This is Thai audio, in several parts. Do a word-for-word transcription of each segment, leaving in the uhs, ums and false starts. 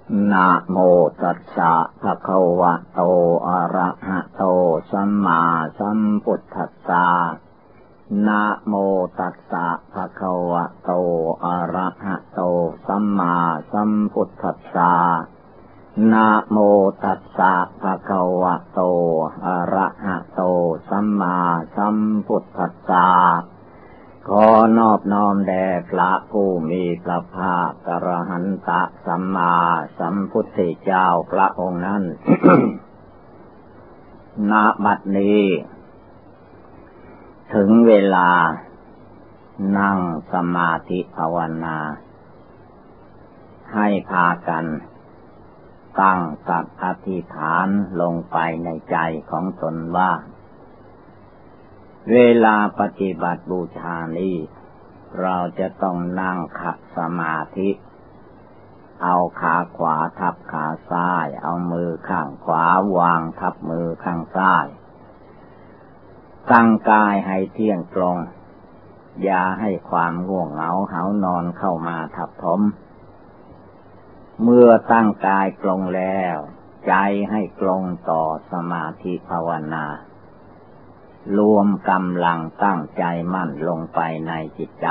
นะโมตัสสะภะคะวะโตอะระหะโตสัมมาสัมพุทธัสสะนะโมตัสสะภะคะวะโตอะระหะโตสัมมาสัมพุทธัสสะนะโมตัสสะภะคะวะโตอะระหะโตสัมมาสัมพุทธัสสะขอนอบน้อมแด่พระผู้มีพระภาคอรหันตสัมมาสัมพุทธเจ้าพระองค์นั้น ณ บัดนี้ถึงเวลานั่งสมาธิภาวนาให้พากันตั้งสัตย์อธิษฐานลงไปในใจของตนว่าเวลาปฏิบัติบูชานี้เราจะต้องนั่งขัดสมาธิเอาขาขวาทับขาซ้ายเอามือข้างขวาวางทับมือข้างซ้ายตั้งกายให้เที่ยงตรงอย่าให้ความง่วงเหงาหาวนอนเข้ามาทับถมเมื่อตั้งกายตรงแล้วใจให้ตรงต่อสมาธิภาวนารวมกำลังตั้งใจมั่นลงไปในจิตใจ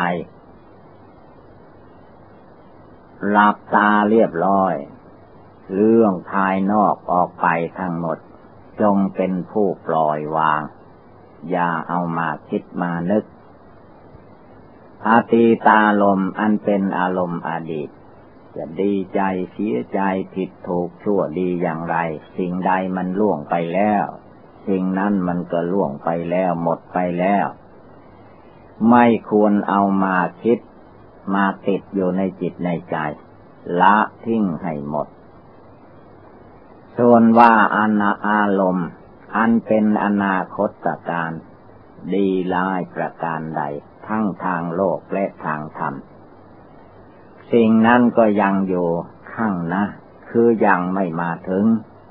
หลับตาเรียบร้อยเรื่องภายนอกออกไปทั้งหมดจงเป็นผู้ปล่อยวางอย่าเอามาคิดมานึกอดีตอารมณ์อันเป็นอารมณ์อดีตจะดีใจเสียใจผิดถูกชั่วดีอย่างไรสิ่งใดมันล่วงไปแล้วสิ่งนั้นมันก็ล่วงไปแล้วหมดไปแล้วไม่ควรเอามาคิดมาติดอยู่ในจิตในใจละทิ้งให้หมดส่วนว่าอนาอารมณ์อันเป็นอนาคตการดีร้ายประการใดทั้งทางโลกและทางธรรมสิ่งนั้นก็ยังอยู่ข้างหน้าคือยังไม่มาถึง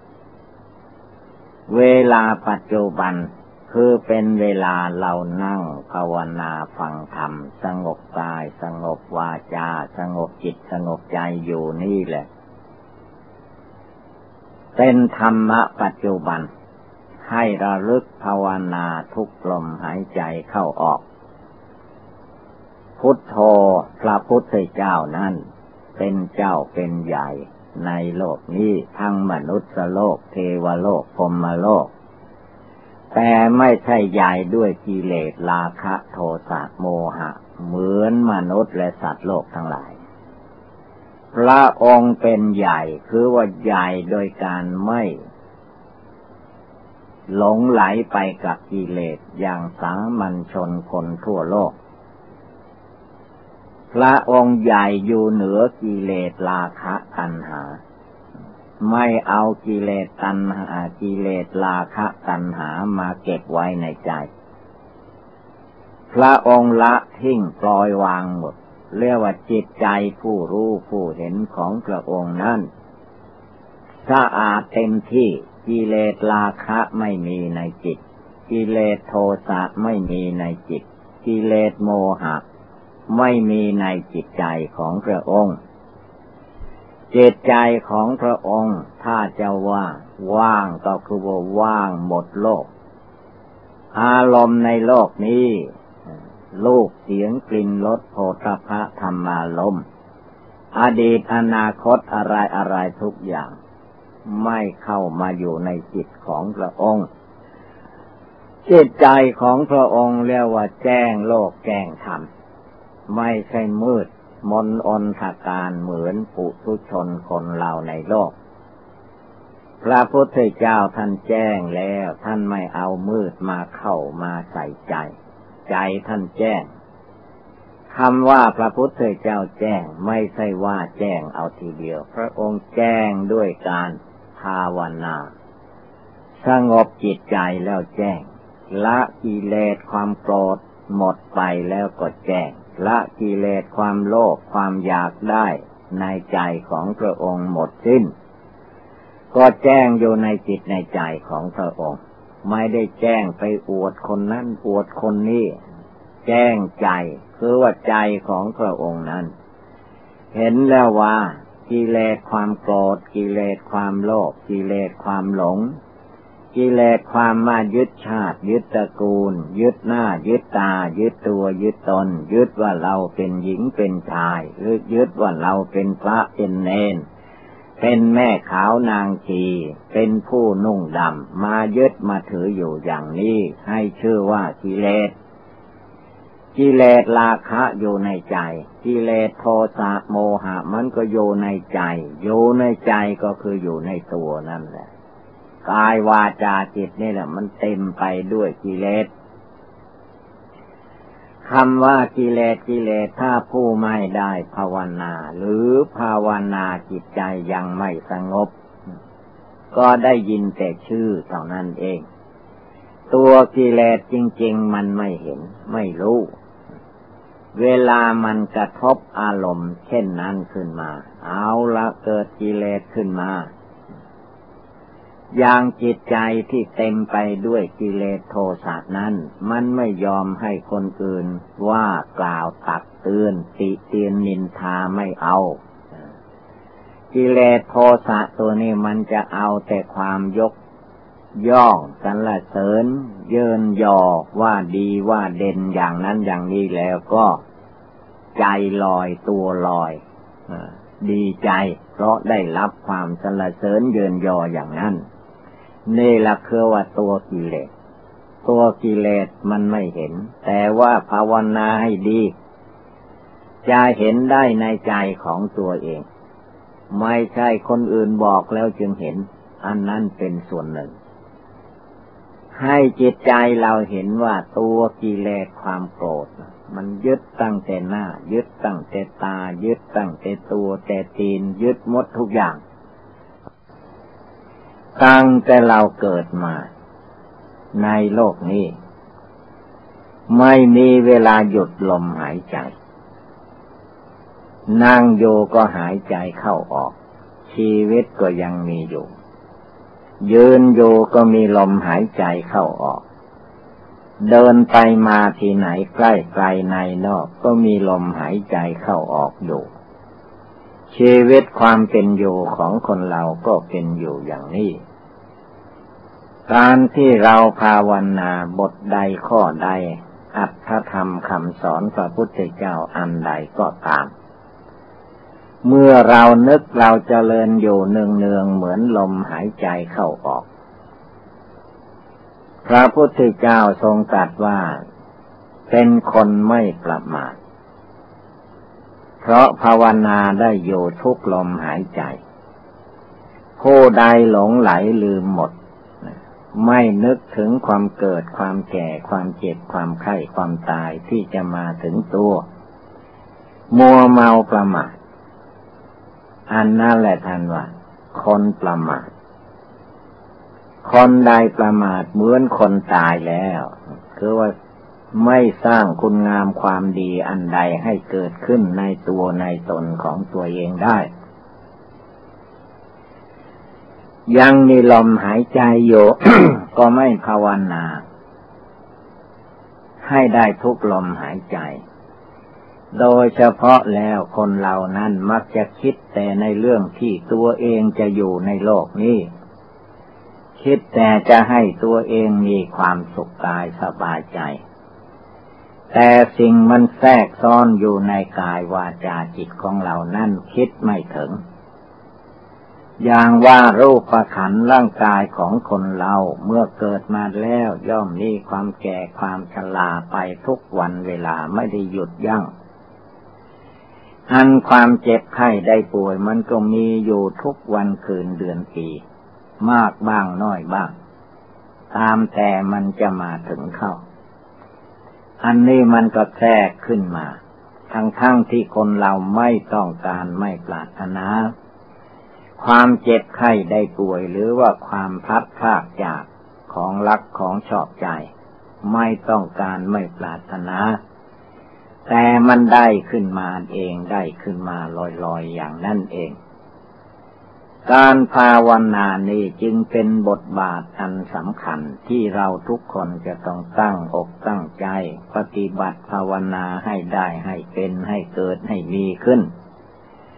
เวลาปัจจุบันคือเป็นเวลาเรานั่งภาวนาฟังธรรมสงบกายสงบวาจาสงบจิตสงบใจอยู่นี่แหละเป็นธรรมะปัจจุบันให้ระลึกภาวนาทุกลมหายใจเข้าออกพุทโธพระพุทธเจ้านั้นเป็นเจ้าเป็นใหญ่ในโลกนี้ทั้งมนุษย์โลกเทวโลกพรหมโลกแต่ไม่ใช่ใหญ่ด้วยกิเลสราคะโทสะโมหะเหมือนมนุษย์และสัตว์โลกทั้งหลายพระองค์เป็นใหญ่คือว่าใหญ่โดยการไม่หลงไหลไปกับกิเลสอย่างสามัญชนคนทั่วโลกพระองค์ใหญ่อยู่เหนือกิเลสราคะตัณหาไม่เอากิเลสตัณหากิเลสราคะตัณหามาเก็บไว้ในใจพระองค์ละทิ้งปล่อยวางหมดเรียกว่าจิตใจผู้รู้ผู้เห็นของพระองค์นั้นสะอาดเต็มที่กิเลสราคะไม่มีในจิตกิเลสโทสะไม่มีในจิตกิเลสโมหะไม่มีในจิตใจของพระองค์จิตใจของพระองค์ถ้าจะว่าว่างก็คือว่าว่างหมดโลกอารมณ์ในโลกนี้รูปเสียงกลิ่นรสโผฏฐัพพะธรรมารมณ์อดีตอนาคตอะไรอะไรทุกอย่างไม่เข้ามาอยู่ในจิตของพระองค์จิตใจของพระองค์เรียกว่าแจ้งโลกแจ้งธรรมไม่ใช่มืดมนอนทการเหมือนปุถุชนคนเราในโลกพระพุทธเจ้าท่านแจ้งแล้วท่านไม่เอามืดมาเข้ามาใส่ใจใจท่านแจ้งคำว่าพระพุทธเจ้าแจ้งไม่ใช่ว่าแจ้งเอาทีเดียวพระองค์แจ้งด้วยการภาวนาสงบจิตใจแล้วแจ้งละกิเลสความโกรธหมดไปแล้วก็แจ้งละกิเลสความโลภความอยากได้ในใจของพระองค์หมดสิ้นก็แจ้งอยู่ในจิตในใจของพระองค์ไม่ได้แจ้งไปอวดคนนั้นอวดคนนี้แจ้งใจคือว่าใจของพระองค์นั้น เห็นแล้วว่ากิเลสความโกรธกิเลสความโลภกิเลสความหลงกิเลสความมายึดชาติยึดตระกูลยึดหน้ายึดตายึดตัวยึดตนยึดว่าเราเป็นหญิงเป็นชายหรือยึดว่าเราเป็นพระเป็นเณรเป็นแม่ขาวนางชีเป็นผู้นุ่งดำมายึดมาถืออยู่อย่างนี้ให้ชื่อว่ากิเลสกิเลสราคะอยู่ในใจกิเลสโทสะโมหะมันก็อยู่ในใจอยู่ในใจก็คืออยู่ในตัวนั่นแหละกายวาจาจิตนี่แหละมันเต็มไปด้วยกิเลสคำว่ากิเลสกิเลสถ้าผู้ไม่ได้ภาวนาหรือภาวนาจิตใจยังไม่สงบก็ได้ยินแต่ชื่อเท่านั้นเองตัวกิเลสจริงๆมันไม่เห็นไม่รู้เวลามันกระทบอารมณ์เช่นนั้นขึ้นมาเอาละเกิดกิเลสขึ้นมาอย่างจิตใจที่เต็มไปด้วยกิเลสโทสะนั้นมันไม่ยอมให้คนอื่นว่ากล่าวตักเตือนติเตียนนินทาไม่เอากิเลสโทสะตัวนี้มันจะเอาแต่ความยกย่องสรรเสริญเยินยอว่าดีว่าเด่นอย่างนั้นอย่างนี้แล้วก็ใจลอยตัวลอยดีใจเพราะได้รับความสรรเสริญเยินยออย่างนั้นนี่ละคือว่าตัวกิเลสตัวกิเลสมันไม่เห็นแต่ว่าภาวนาให้ดีจะเห็นได้ในใจของตัวเองไม่ใช่คนอื่นบอกแล้วจึงเห็นอันนั้นเป็นส่วนหนึ่งให้จิตใจเราเห็นว่าตัวกิเลสความโกรธมันยึดตั้งแต่หน้ายึดตั้งแต่ตายึดตั้งแต่ตัวแต่ตีนยึดหมดทุกอย่างตั้งแต่เราเกิดมาในโลกนี้ไม่มีเวลาหยุดลมหายใจนั่งอยู่ก็หายใจเข้าออกชีวิตก็ยังมีอยู่ยืนอยู่ก็มีลมหายใจเข้าออกเดินไปมาที่ไหนใกล้ไกลในนอกก็มีลมหายใจเข้าออกอยู่ชีวิตความเป็นอยู่ของคนเราก็เป็นอยู่อย่างนี้การที่เราภาวนาบทใดข้อใดอัตถธรรมคำสอนพระพุทธเจ้าอันใดก็ตามเมื่อเรานึกเราเจริญอยู่เนืองๆเหมือนลมหายใจเข้าออกพระพุทธเจ้าทรงตรัสว่าเป็นคนไม่ประมาทเพราะภาวนาได้อยู่ทุกลมหายใจผู้ใดหลงไหลลืมหมดไม่นึกถึงความเกิดความแก่ความเจ็บความไข้ความตายที่จะมาถึงตัวมัวเมาประมาทอันนั่นแหละท่านว่าคนประมาทคนใดประมาทเหมือนคนตายแล้วคือว่าไม่สร้างคุณงามความดีอันใดให้เกิดขึ้นในตัวในตนของตัวเองได้ยังมีลมหายใจอยู่ ก็ไม่ภาวนาให้ได้ทุกลมหายใจโดยเฉพาะแล้วคนเหล่านั้นมักจะคิดแต่ในเรื่องที่ตัวเองจะอยู่ในโลกนี้คิดแต่จะให้ตัวเองมีความสุขกายสบายใจแต่สิ่งมันแทรกซ้อนอยู่ในกายวาจาจิตของเรานั่นคิดไม่ถึงอย่างว่ารูปขันธ์ร่างกายของคนเราเมื่อเกิดมาแล้วย่อมมีความแก่ความชราไปทุกวันเวลาไม่ได้หยุดยั้งอันความเจ็บไข้ได้ป่วยมันก็มีอยู่ทุกวันคืนเดือนปีมากบ้างน้อยบ้างตามแต่มันจะมาถึงเข้าอันนี้มันก็แทรกขึ้นมาทั้งๆที่คนเราไม่ต้องการไม่ปรารถนาความเจ็บไข้ได้ป่วยหรือว่าความพลัดพรากจากของรักของชอบใจไม่ต้องการไม่ปรารถนาแต่มันได้ขึ้นมาเองได้ขึ้นมาลอยๆอย่างนั่นเองการภาวนานี้จึงเป็นบทบาทอันสำคัญที่เราทุกคนจะต้องตั้งอกตั้งใจปฏิบัติภาวนาให้ได้ให้เป็นให้เกิดให้มีขึ้น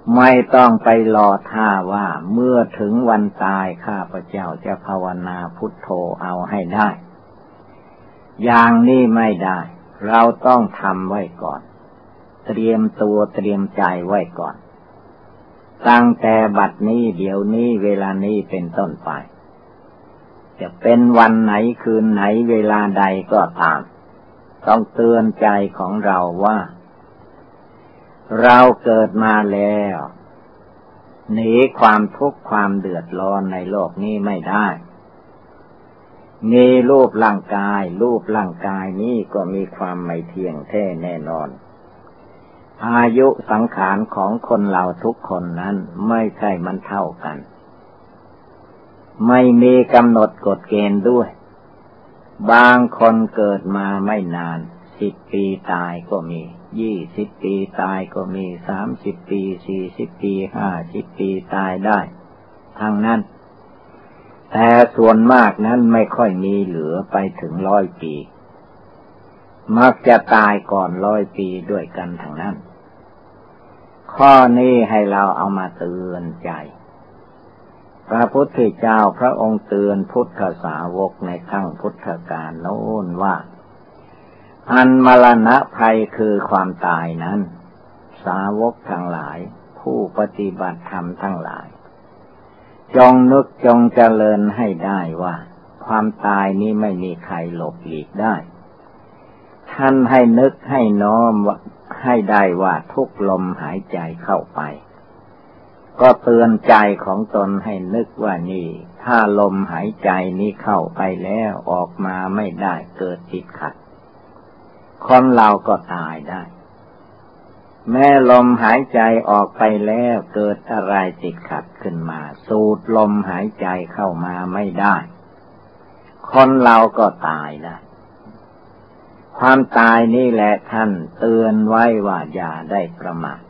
ไม่ต้องไปรอท่าว่าเมื่อถึงวันตายข้าพเจ้าจะภาวนาพุทโธเอาให้ได้อย่างนี้ไม่ได้เราต้องทำไว้ก่อนเตรียมตัวเตรียมใจไว้ก่อนตั้งแต่บัดนี้เดี๋ยวนี้เวลานี้เป็นต้นไปจะเป็นวันไหนคืนไหนเวลาใดก็ตามต้องเตือนใจของเราว่าเราเกิดมาแล้วหนีความทุกข์ความเดือดร้อนในโลกนี้ไม่ได้มีรูปร่างกายรูปร่างกายนี้ก็มีความไม่เที่ยงแท้แน่นอนอายุสังขารของคนเราทุกคนนั้นไม่ใช่มันเท่ากันไม่มีกำหนดกฎเกณฑ์ด้วยบางคนเกิดมาไม่นานสิบปีตายก็มียี่สิบปีตายก็มีสามสิบปีสี่สิบปีห้าสิบปีตายได้ทั้งนั้นแต่ส่วนมากนั้นไม่ค่อยมีเหลือไปถึงร้อยปีมักจะตายก่อนร้อยปีด้วยกันทั้งนั้นข้อนี้ให้เราเอามาเตือนใจพระพุทธเจ้าพระองค์เตือนพุทธสาวกในครั้งพุทธกาลโน้นว่าอันมรณะภัยคือความตายนั้นสาวกทั้งหลายผู้ปฏิบัติธรรมทั้งหลายจงนึกจงเจริญให้ได้ว่าความตายนี้ไม่มีใครหลบหลีกได้ท่านให้นึกให้น้อมให้ได้ว่าทุกลมหายใจเข้าไปก็เตือนใจของตนให้นึกว่านี่ถ้าลมหายใจนี้เข้าไปแล้วออกมาไม่ได้เกิดติดขัดคนเราก็ตายได้แม้ลมหายใจออกไปแล้วเกิดอะไรติดขัดขึ้นมาสูดลมหายใจเข้ามาไม่ได้คนเราก็ตายได้ความตายนี่แหละท่านเตือนไว้ว่าอย่าได้ประมาท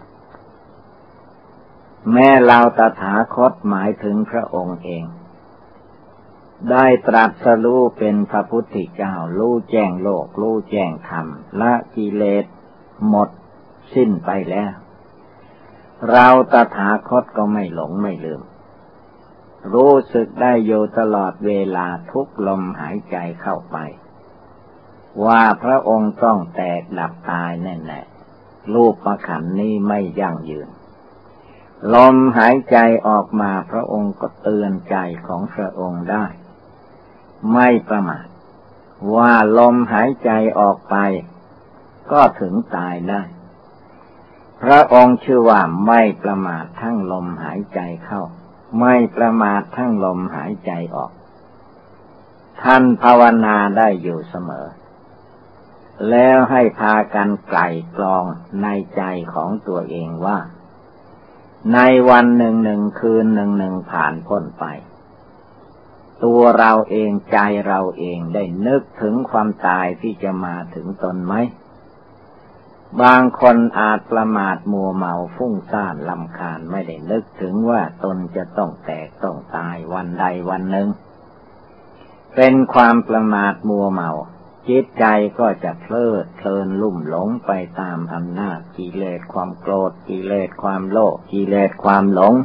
แม้เราตถาคตหมายถึงพระองค์เองได้ตรัสรู้เป็นพระพุทธเจ้ารู้แจ้งโลกรู้แจ้งธรรมละกิเลสหมดสิ้นไปแล้วเราตถาคตก็ไม่หลงไม่ลืมรู้สึกได้อยู่ตลอดเวลาทุกลมหายใจเข้าไปว่าพระองค์ต้องแตกดับตายแน่ๆรูปขันธ์นี้ไม่ยั่งยืนลมหายใจออกมาพระองค์ก็เตือนใจของพระองค์ได้ไม่ประมาทว่าลมหายใจออกไปก็ถึงตายได้พระองค์ชื่อว่าไม่ประมาททั้งลมหายใจเข้าไม่ประมาททั้งลมหายใจออกท่านภาวนาได้อยู่เสมอแล้วให้พากันไกล่กลองในใจของตัวเองว่าในวันหนึ่งหนึ่งคืนหนึ่งหนึ่งผ่านพ้นไปตัวเราเองใจเราเองได้นึกถึงความตายที่จะมาถึงตนไหมบางคนอาจประมาทมัวเมาฟุ้งซ่านรำคาญไม่ได้นึกถึงว่าตนจะต้องแตกต้องตายวันใดวันหนึ่งเป็นความประมาทมัวเมาจิตใจก็จะเพลิดเพลินลุ่มหลงไปตามอำนาจกิเลสความโกรธกิเลสความโลภกิเลสความหลง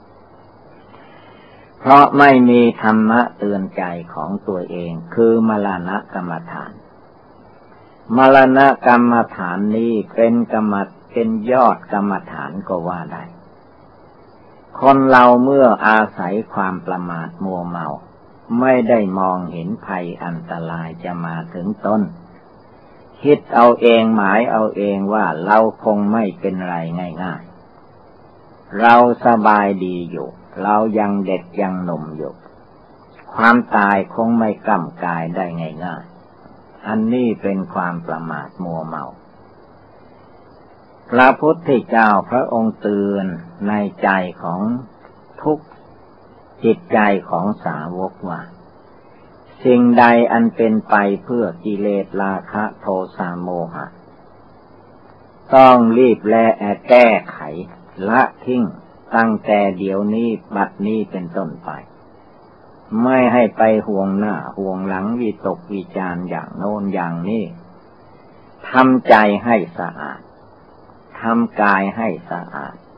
เพราะไม่มีธรรมะเตือนใจของตัวเองคือมรณะกรรมฐานมรณะกรรมฐานนี้เป็นกรรมเป็นยอดกรรมฐานก็ว่าได้คนเราเมื่ออาศัยความประมาทมัวเมาไม่ได้มองเห็นภัยอันตรายจะมาถึงตนคิดเอาเองหมายเอาเองว่าเราคงไม่เป็นไรง่ายๆเราสบายดีอยู่เรายังเด็กยังหนุ่มอยู่ความตายคงไม่กล้ำกายได้ง่ายๆอันนี้เป็นความประมาทมัวเมาพระพุทธเจ้าพระองค์เตือนในใจของทุกจิตใจของสาวกว่าสิ่งใดอันเป็นไปเพื่อกิเลสราคะโทสะโมหะต้องรีบและแก้ไขละทิ้งตั้งแต่เดี๋ยวนี้บัดนี้เป็นต้นไปไม่ให้ไปห่วงหน้าห่วงหลังวิตกวิจารอย่างโน้นอย่างนี้ทำใจให้สะอาดทำกายให้สะอาด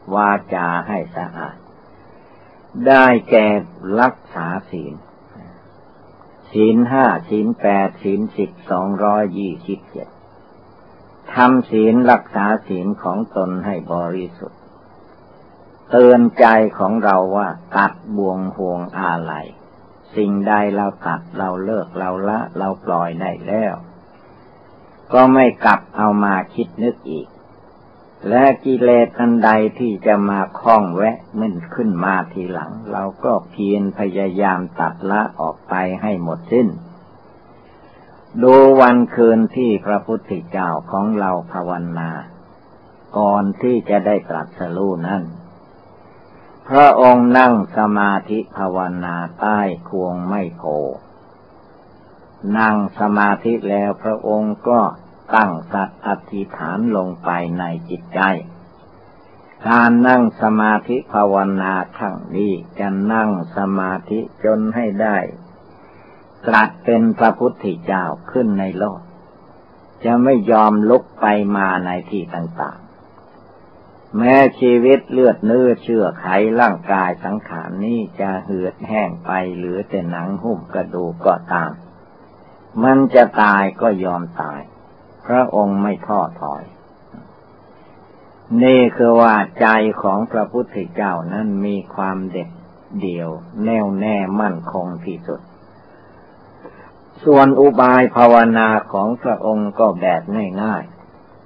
วาจาให้สะอาดได้แก่รักษาศีลศีลห้าศีลแปดศีลสิบสองร้อยยี่สิบเจ็ดทำศีลรักษาศีลของตนให้บริสุทธิ์เตือนใจของเราว่าตัดบ่วงห่วงอะไรสิ่งใดเราตัดเราเลิกเราละเราปล่อยได้แล้วก็ไม่กลับเอามาคิดนึกอีกและกิเลสอันใดที่จะมาคล้องแวะมันขึ้นมาทีหลังเราก็เพียรพยายามตัดละออกไปให้หมดสิ้นดูวันคืนที่พระพุทธเจ้าของเราภาวนาก่อนที่จะได้ตรัสรู้นั้นพระองค์นั่งสมาธิภาวนาใต้ควงไม้โพนั่งสมาธิแล้วพระองค์ก็ตั้งสัตย์อธิษฐานลงไปในจิตใจการนั่งสมาธิภาวนาครั้งนี้จะนั่งสมาธิจนให้ได้ตรัสเป็นพระพุทธเจ้าขึ้นในโลกจะไม่ยอมลุกไปมาในที่ต่างๆแม้ชีวิตเลือดเนื้อเชื่อไขร่างกายสังขารนี้จะเหือดแห้งไปเหลือแต่หนังหุ้มกระดูกก็ตามมันจะตายก็ยอมตายพระองค์ไม่ท้อถอยนี่คือว่าใจของพระพุทธเจ้านั้นมีความเด็ดเดี่ยวแน่วแน่มั่นคงที่สุดส่วนอุบายภาวนาของพระองค์ก็แบบง่าย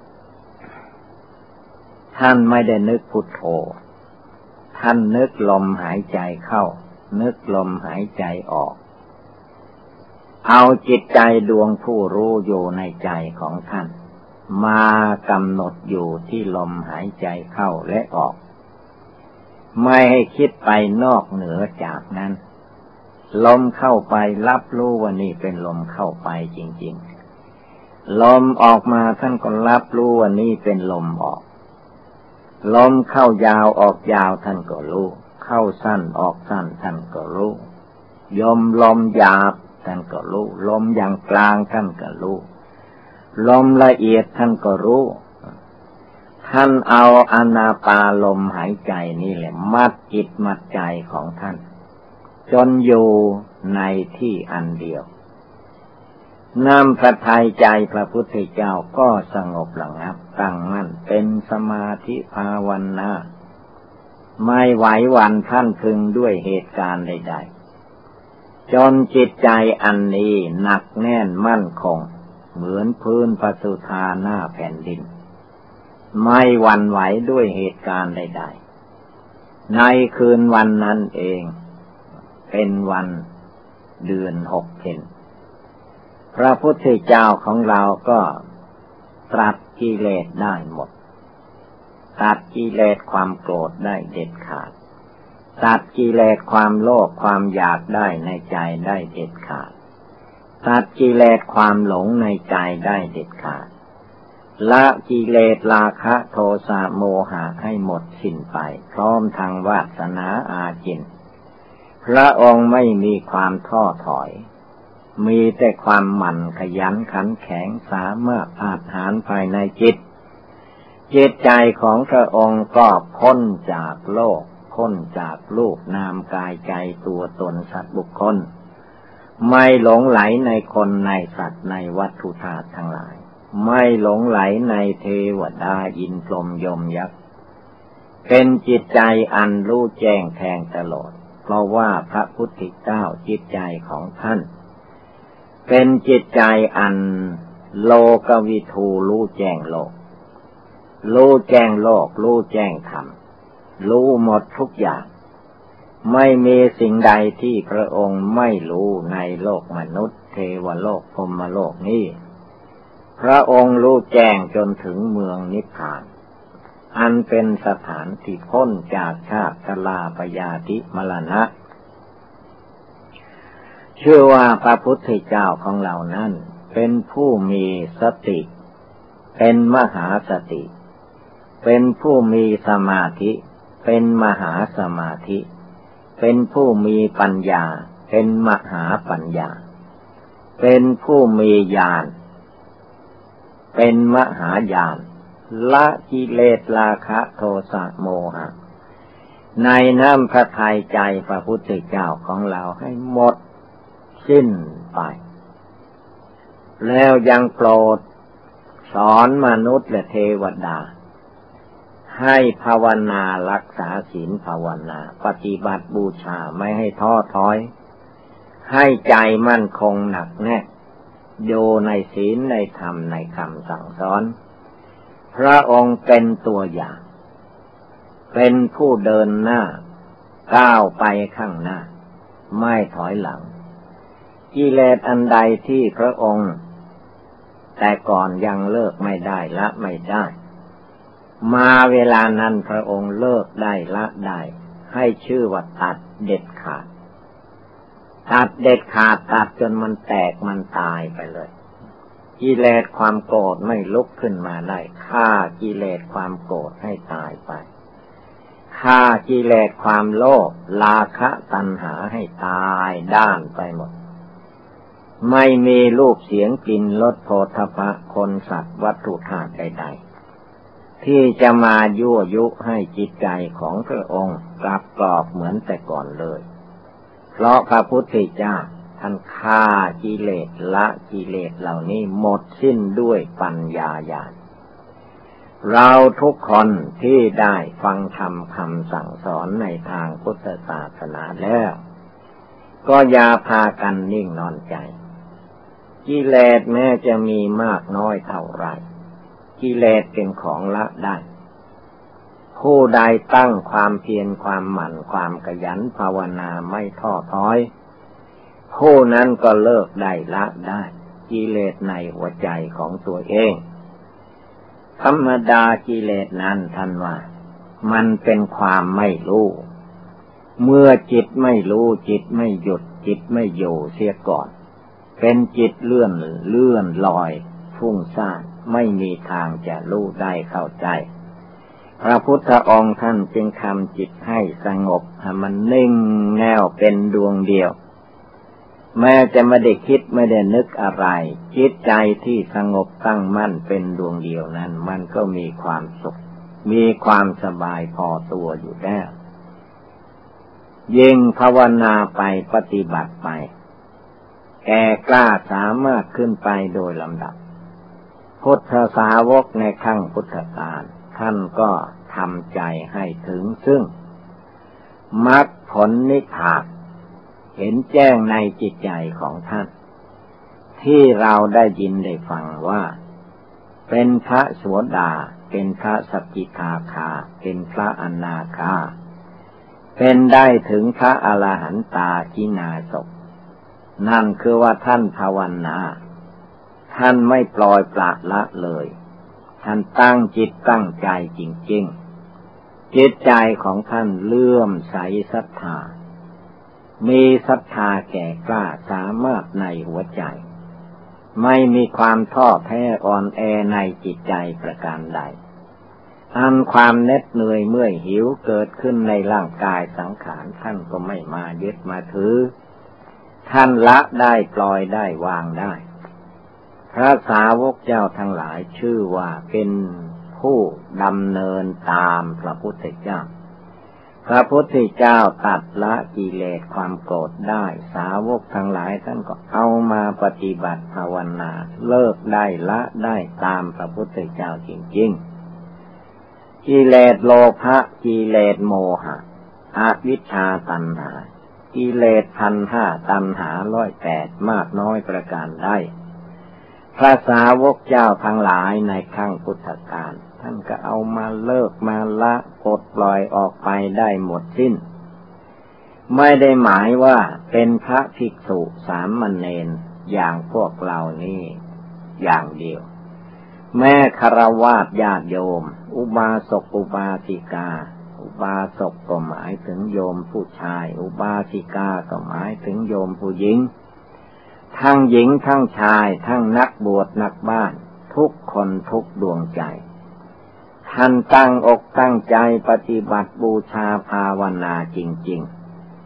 ๆท่านไม่ได้นึกพุทโธท่านนึกลมหายใจเข้านึกลมหายใจออกเอาจิตใจดวงผู้รู้อยู่ในใจของท่านมากำหนดอยู่ที่ลมหายใจเข้าและออกไม่ให้คิดไปนอกเหนือจากนั้นลมเข้าไปรับรู้ว่านี่เป็นลมเข้าไปจริงๆลมออกมาท่านก็รับรู้ว่านี่เป็นลมออกลมเข้ายาวออกยาวท่านก็รู้เข้าสั้นออกสั้นท่านก็รู้ยมลมหยาบท่านก็รู้ลมอย่างกลางท่านก็รู้ลมละเอียดท่านก็รู้ท่านเอาอานาปานลมหายใจนี่แหละมัดจิตมัดใจของท่านจนอยู่ในที่อันเดียวน้ำพระทัยใจพระพุทธเจ้าก็สงบระงับตั้งมั่นเป็นสมาธิภาวนาไม่ไหวหวั่นพลันพรึงด้วยเหตุการณ์ใดๆจนจิตใจอันนี้หนักแน่นมั่นคงเหมือนพื้นปสุธาหน้าแผ่นดินไม่หวั่นไหวด้วยเหตุการณ์ใดๆในคืนวันนั้นเองเป็นวันเดือนหกเพ็ญพระพุทธเจ้าของเราก็ตรัสกิเลสได้หมดตัดกิเลสความโกรธได้เด็ดขาดตัดกิเลสความโลภความอยากได้ในใจได้เด็ดขาดตัดกิเลสความหลงในใจได้เด็ดขาดละกิเลสราคะโทสะโมหะให้หมดสิ้นไปพร้อมทางวาสนาอาจินพระองค์ไม่มีความท้อถอยมีแต่ความหมั่นขยันขันแข็งสามารถอาจหารภายในจิตจิตใจของพระองค์ก็พ้นจากโลกพ้นจากรูปนามกายใจตัวตนสัตว์บุคคลไม่หลงไหลในคนในสัตว์ในวัตถุธาตุทั้งหลายไม่หลงไหลในเทวดาอินทร์พรหมยมยักษ์เป็นจิตใจอันรู้แจ้งแทงตลอดเพราะว่าพระพุทธเจ้าจิตใจของท่านเป็นจิตใจอันโลกวิทูรู้แจ้งโลกรู้แจ้งโลกรู้แจ้งธรรมรู้หมดทุกอย่างไม่มีสิ่งใดที่พระองค์ไม่รู้ในโลกมนุษย์เทวโลกพรหมโลกนี้พระองค์รู้แจ้งจนถึงเมืองนิพพานอันเป็นสถานที่พ้นจากชาติชราพยาธิมรณะเชื่อว่าพระพุทธเจ้าของเรานั้นเป็นผู้มีสติเป็นมหาสติเป็นผู้มีสมาธิเป็นมหาสมาธิเป็นผู้มีปัญญาเป็นมหาปัญญาเป็นผู้มีญาณเป็นมหาญาณละกิเลสราคะโทสะโมหะในน้ำพระทัยใจพระพุทธเจ้าของเราให้หมดสิ้นไปแล้วยังโปรดสอนมนุษย์และเทวดาให้ภาวนารักษาศีลภาวนาปฏิบัติบูชาไม่ให้ท้อถอยให้ใจมั่นคงหนักแน่นอยู่ในศีลในธรรมในคำสั่งสอนพระองค์เป็นตัวอย่างเป็นผู้เดินหน้าก้าวไปข้างหน้าไม่ถอยหลังกิเลสอันใดที่พระองค์แต่ก่อนยังเลิกไม่ได้ละไม่ได้มาเวลานั้นพระองค์เลิกได้ละได้ให้ชื่อว่าตัดเด็ดขาดตัดเด็ดขาดตัดจนมันแตกมันตายไปเลยกิเลสความโกรธไม่ลุกขึ้นมาได้ฆ่ากิเลสความโกรธให้ตายไปฆ่ากิเลสความโลภราคะตัณหาให้ตายด้านไปหมดไม่มีรูปเสียงกลิ่นรสโผฏฐัพพะคนสัตว์วัตถุธาตุใดๆที่จะมายั่วยุให้จิตใจของพระองค์กลับกรอกเหมือนแต่ก่อนเลยเพราะพระพุทธเจ้าท่านฆ่ากิเลสละกิเลสเหล่านี้หมดสิ้นด้วยปัญญาญาณเราทุกคนที่ได้ฟังธรรมคำสั่งสอนในทางพุทธศาสนาแล้วก็อย่าพากันนิ่งนอนใจกิเลสแม้จะมีมากน้อยเท่าไรกิเลสเป็นของละได้ผู้ใดตั้งความเพียรความหมั่นความขยันภาวนาไม่ท้อถอยผู้นั้นก็เลิกได้ละได้กิเลสในหัวใจของตัวเองธรรมดากิเลสนั้นท่านว่ามันเป็นความไม่รู้เมื่อจิตไม่รู้จิตไม่หยุดจิตไม่อยู่เสียก่อนเป็นจิตเลื่อนเลื่อนลอยฟุ้งซ่านไม่มีทางจะรู้ได้เข้าใจพระพุทธองค์ท่านจึงทำจิตให้สงบให้มันนิ่งแน่วเป็นดวงเดียวแม้จะไม่ได้คิดไม่ได้นึกอะไรจิตใจที่สงบตั้งมั่นเป็นดวงเดียวนั้นมันก็มีความสุขมีความสบายพอตัวอยู่แล้วยิ่งภาวนาไปปฏิบัติไปแก่กล้าสามารถขึ้นไปโดยลำดับพุทธสาวกในครั้งพุทธกาลท่านก็ทำใจให้ถึงซึ่งมรรคผลนิพพานเห็นแจ้งในจิตใจของท่านที่เราได้ยินได้ฟังว่าเป็นพระโสดาเป็นพระสกิทาคาเป็นพระอนาคาเป็นได้ถึงพระอรหันตาชินาศพนั่นคือว่าท่านภาวนาท่านไม่ปล่อยปละละเลยท่านตั้งจิตตั้งใจจริงๆจิตใจของท่านเลื่อมใสศรัทธามีศรัทธาแก่กล้าสามารถในหัวใจไม่มีความท้อแท้อ่อนแอในจิตใจประการใดอันความเหน็ดเหนื่อยเมื่อยหิวเกิดขึ้นในร่างกายสังขารท่านก็ไม่มายึดมาถือท่านละได้ปล่อยได้วางได้พระสาวกเจ้าทั้งหลายชื่อว่าเป็นผู้ดำเนินตามพระพุทธเจ้าพระพุทธเจ้าตัดละกิเลสความโกรธได้สาวกทั้งหลายท่านก็เอามาปฏิบัติภาวนาเลิกได้ละได้ตามพระพุทธเจ้าจริงๆกิเลสโลภะกิเลสโมหะอวิชชาตัณหากิเลสพันห้าตัณหาร้อยแปดมากน้อยประการใดพระสาวกเจ้าทั้งหลายในครั้งพุทธกาลท่านก็เอามาเลิกมาละปลดปล่อยออกไปได้หมดสิ้นไม่ได้หมายว่าเป็นพระภิกษุสามเณรอย่างพวกเรานี่อย่างเดียวแม้ฆราวาสญาติโยมอุบาสกอุบาสิกาอุบาสกก็หมายถึงโยมผู้ชายอุบาสิกาก็หมายถึงโยมผู้หญิงทั้งหญิงทั้งชายทั้งนักบวชนักบ้านทุกคนทุกดวงใจท่านตั้งอกตั้งใจปฏิบัติบูชาภาวนาจริงๆ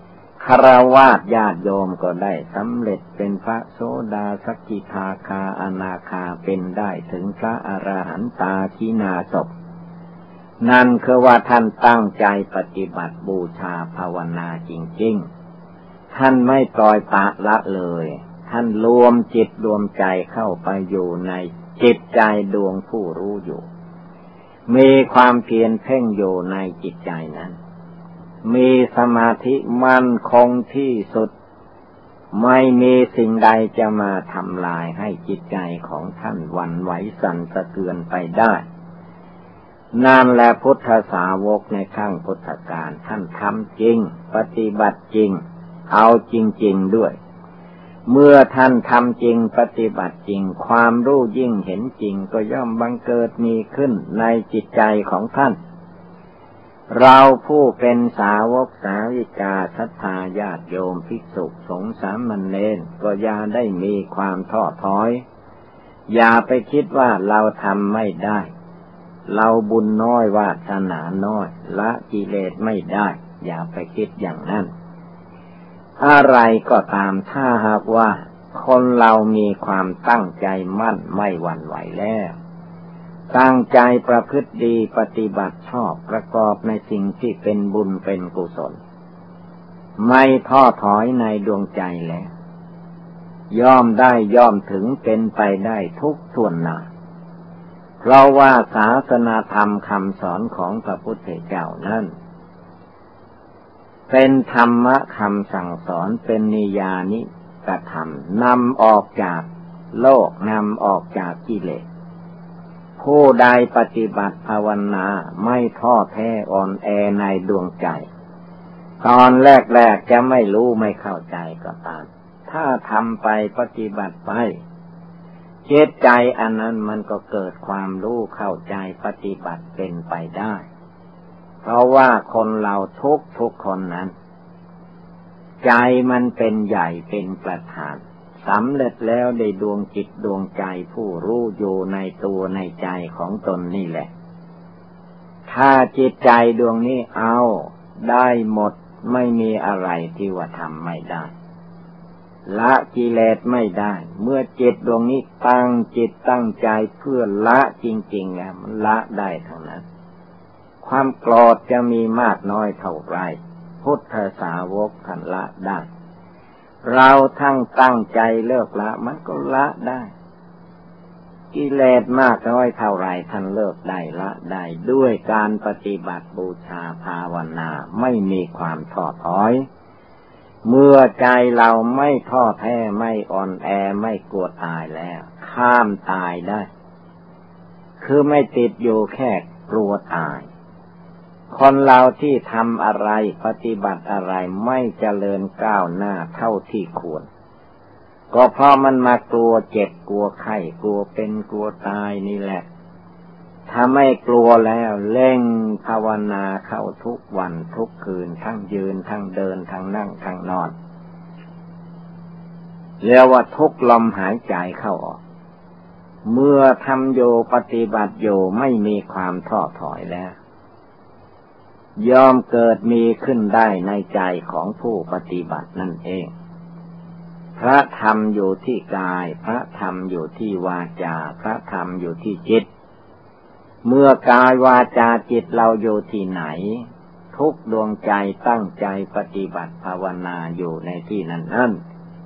ฆราวาสญาติโยมก็ได้สำเร็จเป็นพระโสดาสกิทาคาอนาคาเป็นได้ถึงพระอรหันตาขีณาสพนั่นคือว่าท่านตั้งใจปฏิบัติบูชาภาวนาจริงๆท่านไม่ปล่อยปละละเลยท่านรวมจิตรวมใจเข้าไปอยู่ในจิตใจดวงผู้รู้อยู่มีความเพียรเพ่งอยู่ในจิตใจนั้นมีสมาธิมั่นคงที่สุดไม่มีสิ่งใดจะมาทำลายให้จิตใจของท่านหวั่นไหวสั่นสะเทือนไปได้นั่นแหละพุทธสาวกในครั้งพุทธกาลท่านทำจริงปฏิบัติจริงเอาจริงๆด้วยเมื่อท่านทำจริงปฏิบัติจริงความรู้ยิ่งเห็นจริงก็ย่อมบังเกิดมีขึ้นในจิตใจของท่านเราผู้เป็นสาวกสาวิกาศรัทธาญาติโยมภิกษุสงฆ์สามเณรก็อย่าได้มีความท้อถอยอย่าไปคิดว่าเราทำไม่ได้เราบุญน้อยวาสนาน้อยละกิเลสไม่ได้อย่าไปคิดอย่างนั้นอะไรก็ตามถ้าหากว่าคนเรามีความตั้งใจมั่นไม่หวั่นไหวแล้วตั้งใจประพฤติดีปฏิบัติชอบประกอบในสิ่งที่เป็นบุญเป็นกุศลไม่ท้อถอยในดวงใจแล้วย่อมได้ย่อมถึงเป็นไปได้ทุกส่วนหน้าเพราะว่าศาสนาธรรมคำสอนของพระพุทธเจ้านั้นเป็นธรรมะคำสั่งสอนเป็นนิยานิกธรรมนำออกจากโลกนำออกจากกิเลสผู้ใดปฏิบัติภาวนาไม่ท้อแท้อ่อนแอในดวงใจตอนแรกๆจะไม่รู้ไม่เข้าใจก็ตามถ้าทำไปปฏิบัติไปจิตใจอันนั้นมันก็เกิดความรู้เข้าใจปฏิบัติเป็นไปได้เพราะว่าคนเราทุกทุกคนนั้นใจมันเป็นใหญ่เป็นประธานสำเร็จแล้วในดวงจิตดวงใจผู้รู้อยู่ในตัวในใจของตนนี่แหละถ้าจิตใจดวงนี้เอาได้หมดไม่มีอะไรที่ว่าทำไม่ได้ละกิเลสไม่ได้เมื่อจิตดวงนี้ตั้งจิตตั้งใจเพื่อละจริงๆแล้วมันละได้ทั้งนั้นความโกรธจะมีมากน้อยเท่าไรพุทธสาวกท่านละได้เราทั้งตั้งใจเลิกละมันก็ละได้กิเลสมากน้อยเท่าไรท่านเลิกได้ละได้ด้วยการปฏิบัติบูชาภาวนาไม่มีความท้อถอยเมื่อใจเราไม่ท้อแท้ไม่อ่อนแอไม่กลัวตายแล้วข้ามตายได้คือไม่ติดอยู่แค่กลัวตายคนเราที่ทำอะไรปฏิบัติอะไรไม่เจริญก้าวหน้าเท่าที่ควรก็เพราะมันมากลัวเจ็บกลัวไข้กลัวเป็นกลัวตายนี่แหละถ้าไม่กลัวแล้วเล่งภาวนาเข้าทุกวันทุกคืนทั้งยืนทั้งเดินทั้งนั่งทั้งนอนเรียกว่าทุกลมหายใจเข้าออกเมื่อทำโยปฏิบัติโยไม่มีความท้อถอยแล้วยอมเกิดมีขึ้นได้ในใจของผู้ปฏิบัตินั่นเองพระธรรมอยู่ที่กายพระธรรมอยู่ที่วาจาพระธรรมอยู่ที่จิตเมื่อกายวาจาจิตเราอยู่ที่ไหนทุกดวงใจตั้งใจปฏิบัติภาวนาอยู่ในที่นั้นนั่น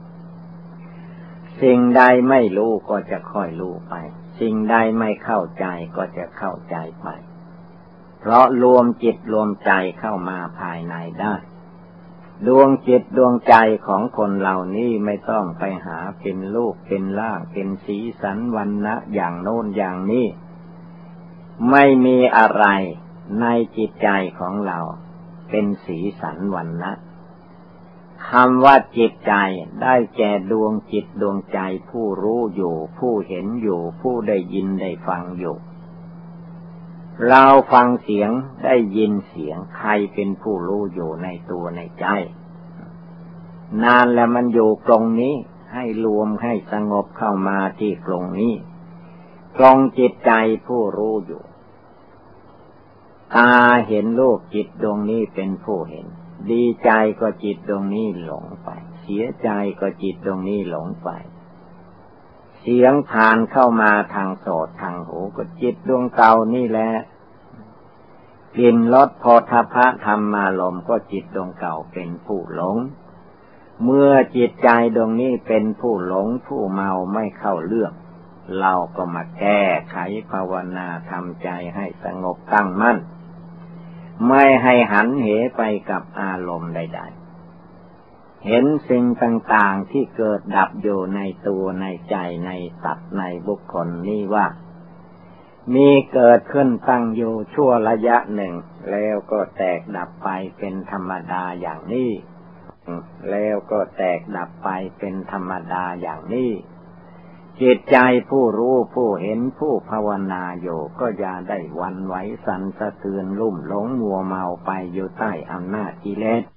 สิ่งใดไม่รู้ก็จะค่อยรู้ไปสิ่งใดไม่เข้าใจก็จะเข้าใจไปเพราะรวมจิตรวมใจเข้ามาภายในได้ดวงจิตดวงใจของคนเหล่านี้ไม่ต้องไปหาเป็นรูปเป็นร่างเป็นสีสันวรรณะอย่างโน้นอย่างนี้ไม่มีอะไรในจิตใจของเราเป็นสีสันวรรณะคำว่าจิตใจได้แก่ดวงจิตดวงใจผู้รู้อยู่ผู้เห็นอยู่ผู้ได้ยินได้ฟังอยู่เราฟังเสียงได้ยินเสียงใครเป็นผู้รู้อยู่ในตัวในใจนานแล้วมันอยู่ตรงนี้ให้รวมให้สงบเข้ามาที่ตรงนี้ตรงจิตใจผู้รู้อยู่ตาเห็นรูปจิตดวงนี้เป็นผู้เห็นดีใจก็จิตตรงนี้หลงไปเสียใจก็จิตตรงนี้หลงไปเสียงผ่านเข้ามาทางโสตทางหูก็จิตดวงเก่านี่แหละกลิ่นรสโผฏฐัพพะธรรมารมณ์ก็จิตดวงเก่าเป็นผู้หลงเมื่อจิตใจดวงนี้เป็นผู้หลงผู้เมาไม่เข้าเรื่องเราก็มาแก้ไขภาวนาทำใจให้สงบตั้งมั่นไม่ให้หันเหไปกับอารมณ์ใดๆเห็นสิ่งต่างๆที่เกิดดับอยู่ในตัวในใจในสัตว์ในบุคคลนี้ว่ามีเกิดขึ้นตั้งอยู่ชั่วระยะหนึ่งแล้วก็แตกดับไปเป็นธรรมดาอย่างนี้แล้วก็แตกดับไปเป็นธรรมดาอย่างนี้จิตใจผู้รู้ผู้เห็นผู้ภาวนาอยู่ก็อย่าได้หวั่นไหวสั่นสะเทือนลุ่มหลงมัวเมาไปอยู่ใต้อำนาจกิเลส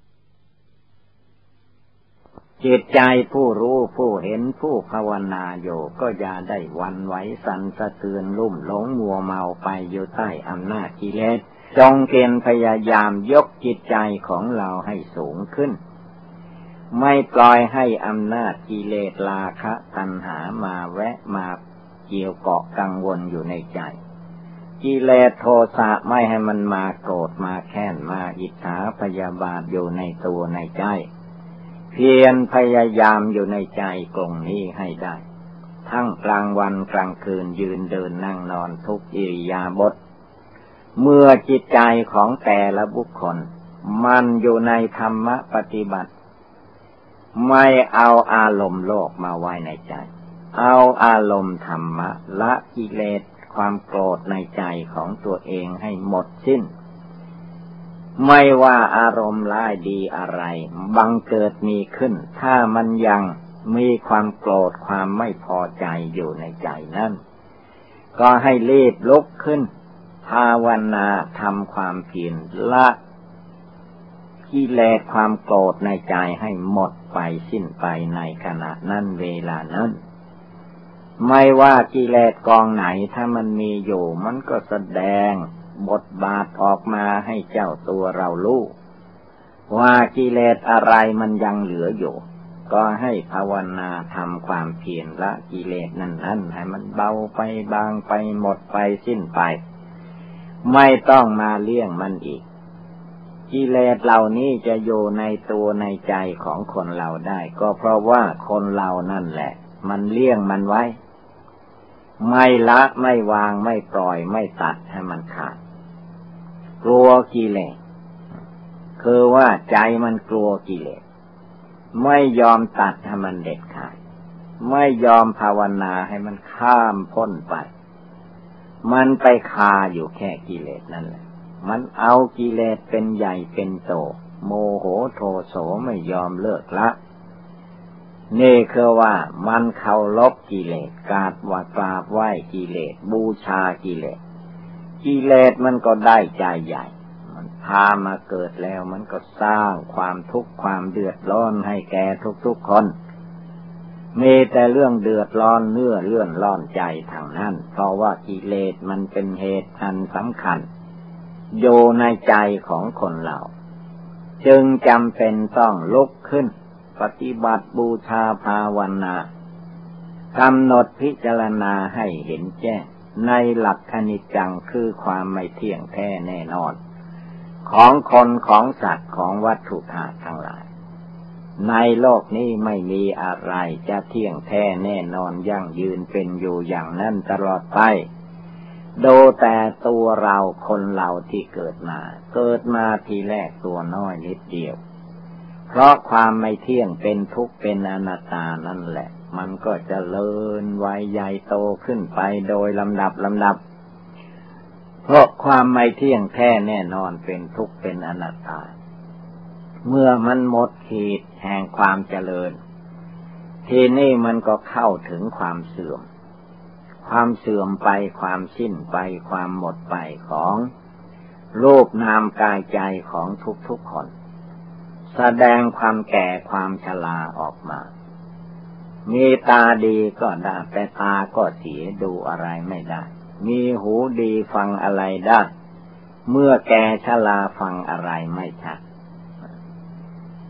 จิตใจผู้รู้ผู้เห็นผู้ภาวนาอยู่ก็อย่าได้หวั่นไหวสั่นสะเทือนลุ่มหลงมัวเมาไปอยู่ใต้อำนาจกิเลสจงเพียรพยายามยกจิตใจของเราให้สูงขึ้นไม่ปล่อยให้อำนาจกิเลสราคะตัณหามาแวะมาเกี่ยวเกาะกังวลอยู่ในใจกิเลสโทสะไม่ให้มันมาโกรธมาแค้นมาอิจฉาพยาบาทอยู่ในตัวในใจเพียรพยายามอยู่ในใจตรงนี้ให้ได้ทั้งกลางวันกลางคืนยืนเดินนั่งนอนทุกอิริยาบถเมื่อจิตใจของแต่ละบุคคลมันอยู่ในธรรมะปฏิบัติไม่เอาอารมณ์โลกมาไว้ในใจเอาอารมณ์ธรรมะละกิเลสความโกรธในใจของตัวเองให้หมดสิ้นไม่ว่าอารมณ์ร้ายดีอะไรบังเกิดมีขึ้นถ้ามันยังมีความโกรธความไม่พอใจอยู่ในใจนั้นก็ให้รีบลุกขึ้นภาวนาทำความเพียรละกิเลสความโกรธในใจให้หมดไปสิ้นไปในขณะนั้นเวลานั้นไม่ว่ากิเลสกองไหนถ้ามันมีอยู่มันก็แสดงบทบาทออกมาให้เจ้าตัวเรารู้ว่ากิเลสอะไรมันยังเหลืออยู่ก็ให้ภาวนาทำความเพียรละกิเลสนั้นๆให้มันเบาไปบางไปหมดไปสิ้นไปไม่ต้องมาเลี้ยงมันอีกกิเลสเหล่านี้จะอยู่ในตัวในใจของคนเราได้ก็เพราะว่าคนเรานั่นแหละมันเลี้ยงมันไว้ไม่ละไม่วางไม่ปล่อยไม่ตัดให้มันขาดกลัวกิเลสคือว่าใจมันกลัวกิเลสไม่ยอมตัดให้มันเด็ดขาดไม่ยอมภาวนาให้มันข้ามพ้นไปมันไปคาอยู่แค่กิเลสนั่นแหละมันเอากิเลสเป็นใหญ่เป็นโตโมโหโทโสไม่ยอมเลิกละนี่คือว่ามันเคารพกิเลสกราบว่ากราบไหว้กิเลสบูชากิเลสกิเลสมันก็ได้ใจใหญ่มันพามาเกิดแล้วมันก็สร้างความทุกข์ความเดือดร้อนให้แก่ทุกๆคนมีแต่เรื่องเดือดร้อนเนื้อเลื่อนร้อนใจทางนั้นเพราะว่ากิเลสมันเป็นเหตุอันสำคัญอยู่ในใจของคนเราจึงจำเป็นต้องลุกขึ้นปฏิบัติบูชาภาวนากำหนดพิจารณาให้เห็นแจ้งในหลักอนิจจังคือความไม่เที่ยงแท้แน่นอนของคนของสัตว์ของวัตถุธาตุทั้งหลายในโลกนี้ไม่มีอะไรจะเที่ยงแท้แน่นอนยั่งยืนเป็นอยู่อย่างนั้นตลอดไปดูแต่ตัวเราคนเราที่เกิดมาเกิดมาทีแรกตัวน้อยนิดเดียวเพราะความไม่เที่ยงเป็นทุกข์เป็นอนัตตานั่นแหละมันก็เจริญวัยใหญ่โตขึ้นไปโดยลำดับลำดับเพราะความไม่เที่ยงแท้แน่นอนเป็นทุกข์เป็นอนัตตาเมื่อมันหมดขีดแห่งความเจริญทีนี้มันก็เข้าถึงความเสื่อมความเสื่อมไปความสิ้นไปความหมดไปของรูปนามกายใจของทุกๆคนแสดงความแก่ความชราออกมามีตาดีก็ได้แต่ตาก็เสียดูอะไรไม่ได้มีหูดีฟังอะไรได้เมื่อแก่ชราฟังอะไรไม่ชัด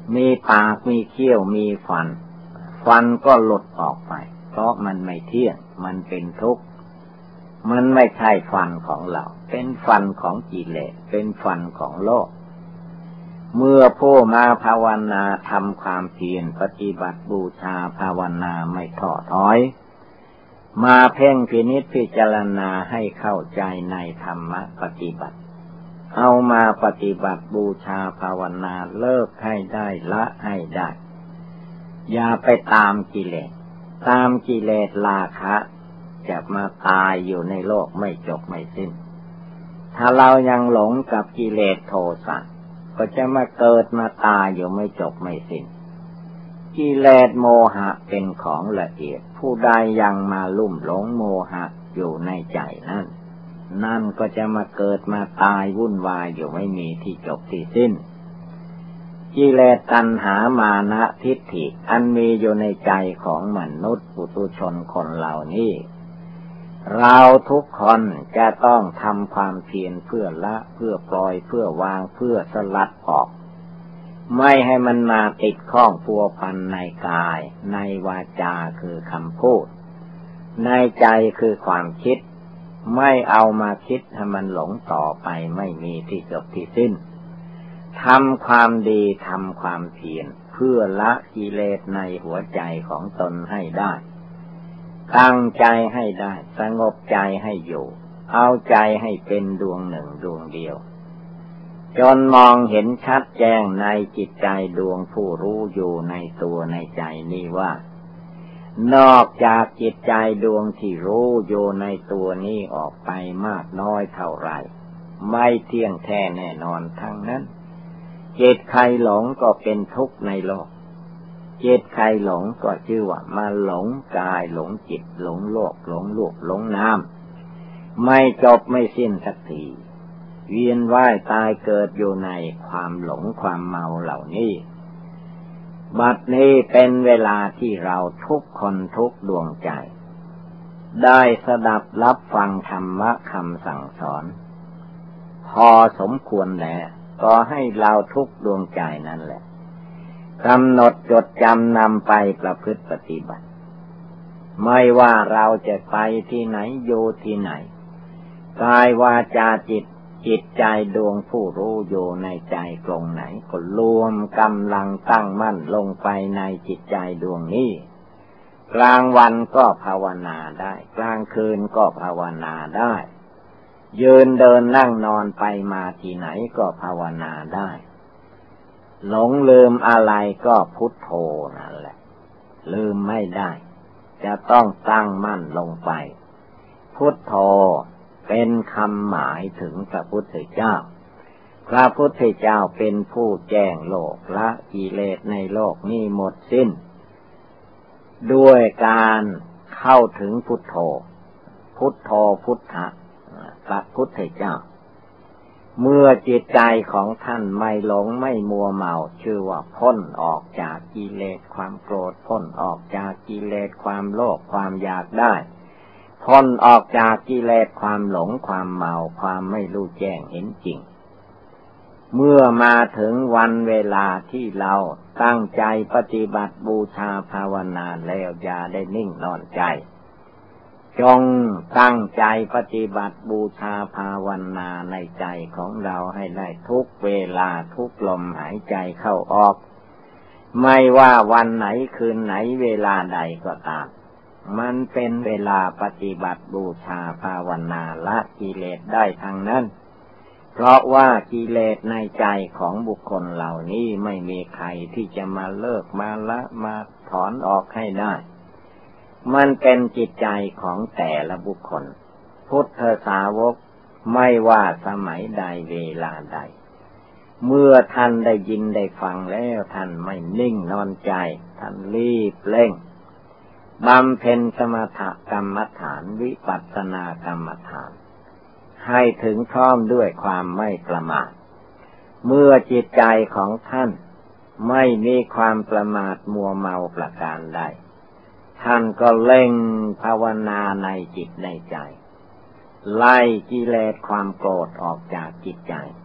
มีปากมีเขี้ยวมีฟันฟันก็หลุดออกไปเพราะมันไม่เที่ยงมันเป็นทุกข์มันไม่ใช่ฟันของเราเป็นฟันของกิเลสเป็นฟันของโลกเมื่อผู้มาภาวนาทำความเพียรปฏิบัติบูชาภาวนาไม่ท้อถอยมาเพ่งพินิจพิจารณาให้เข้าใจในธรรมะปฏิบัติเอามาปฏิบัติบูชาภาวนาเลิกให้ได้ละให้ได้อย่าไปตามกิเลสตามกิเลสราคะจะมาตายอยู่ในโลกไม่จบไม่สิ้นถ้าเรายังหลงกับกิเลสโทสะก็จะมาเกิดมาตายอยู่ไม่จบไม่สิ้นกิเลสโมหะเป็นของละเอียดผู้ใดยังมาลุ่มหลงโมหะอยู่ในใจนั่นนั่นก็จะมาเกิดมาตายวุ่นวายอยู่ไม่มีที่จบที่สิ้นกิเลสตัณหามานะทิฏฐิอันมีอยู่ในใจของมนุษย์ปุถุชนคนเหล่านี้เราทุกคนจะต้องทำความเพียรเพื่อละเพื่อปล่อยเพื่อวางเพื่อสลัดออกไม่ให้มันมาติดข้องพัวพันในกายในวาจาคือคำพูดในใจคือความคิดไม่เอามาคิดให้มันหลงต่อไปไม่มีที่จบที่สิ้นทำความดีทำความเพียรเพื่อละกิเลสในหัวใจของตนให้ได้ตั้งใจให้ได้สงบใจให้อยู่เอาใจให้เป็นดวงหนึ่งดวงเดียวจนมองเห็นชัดแจ้งในจิตใจดวงผู้รู้อยู่ในตัวในใจนี้ว่านอกจากจิตใจดวงที่รู้อยู่ในตัวนี้ออกไปมากน้อยเท่าไรไม่เที่ยงแท้แน่นอนทั้งนั้นจิตใครหลงก็เป็นทุกข์ในโลกจิตใครหลงก็ชื่อว่ามาหลงกายหลงจิตหลงโลกหลงลูกหลงน้ำไม่จบไม่สิ้นสักทีเวียนว่ายตายเกิดอยู่ในความหลงความเมาเหล่านี้บัดนี้เป็นเวลาที่เราทุกคนทุกดวงใจได้สดับรับฟังธรรมะคำสั่งสอนพอสมควรแล้วก็ให้เราทุกดวงใจนั่นแหละกำหนดจดจำนำไปประพฤติปฏิบัติไม่ว่าเราจะไปที่ไหนอยู่ที่ไหนกายวาจาจิตจิตใจดวงผู้รู้อยู่ในใจตรงไหนก็รวมกำลังตั้งมั่นลงไปในจิตใจดวงนี้กลางวันก็ภาวนาได้กลางคืนก็ภาวนาได้ยืนเดินนั่งนอนไปมาที่ไหนก็ภาวนาได้หลงลืมอะไรก็พุทโธนั่นแหละลืมไม่ได้จะต้องตั้งมั่นลงไปพุทโธเป็นคำหมายถึงพระพุทธเจ้าพระพุทธเจ้าเป็นผู้แจ้งโลกละกิเลสในโลกนี้หมดสิ้นด้วยการเข้าถึงพุทโธพุทโธพุทธะพระพุทธเจ้าเมื่อจิตใจของท่านไม่หลงไม่มัวเมาชื่อว่าพ้นออกจากกิเลสความโกรธพ้นออกจากกิเลสความโลภความอยากได้พ้นออกจากกิเลสความหลงความเมาความไม่รู้แจ้งเห็นจริงเมื่อมาถึงวันเวลาที่เราตั้งใจปฏิบัติบูชาภาวนาแล้วอย่าได้นิ่งนอนใจจงตั้งใจปฏิบัติบูชาภาวนาในใจของเราให้ได้ทุกเวลาทุกลมหายใจเข้าออกไม่ว่าวันไหนคืนไหนเวลาใดก็ตามมันเป็นเวลาปฏิบัติบูชาภาวนาละกิเลสได้ทั้งนั้นเพราะว่ากิเลสในใจของบุคคลเหล่านี้ไม่มีใครที่จะมาเลิกมาละมาถอนออกให้ได้มันเป็นจิตใจของแต่ละบุคคลพุทธสาวกไม่ว่าสมัยใดเวลาใดเมื่อท่านได้ยินได้ฟังแล้วท่านไม่นิ่งนอนใจท่านรีบเร่งบำเพ็ญสมถกรรมฐานวิปัสสนากรรมฐานให้ถึงพร้อมด้วยความไม่ประมาทเมื่อจิตใจของท่านไม่มีความประมาทมัวเมาประการใดท่านก็เล่งภาวนาในจิตในใจไล่กิเลสความโกรธออกจากจิตใจ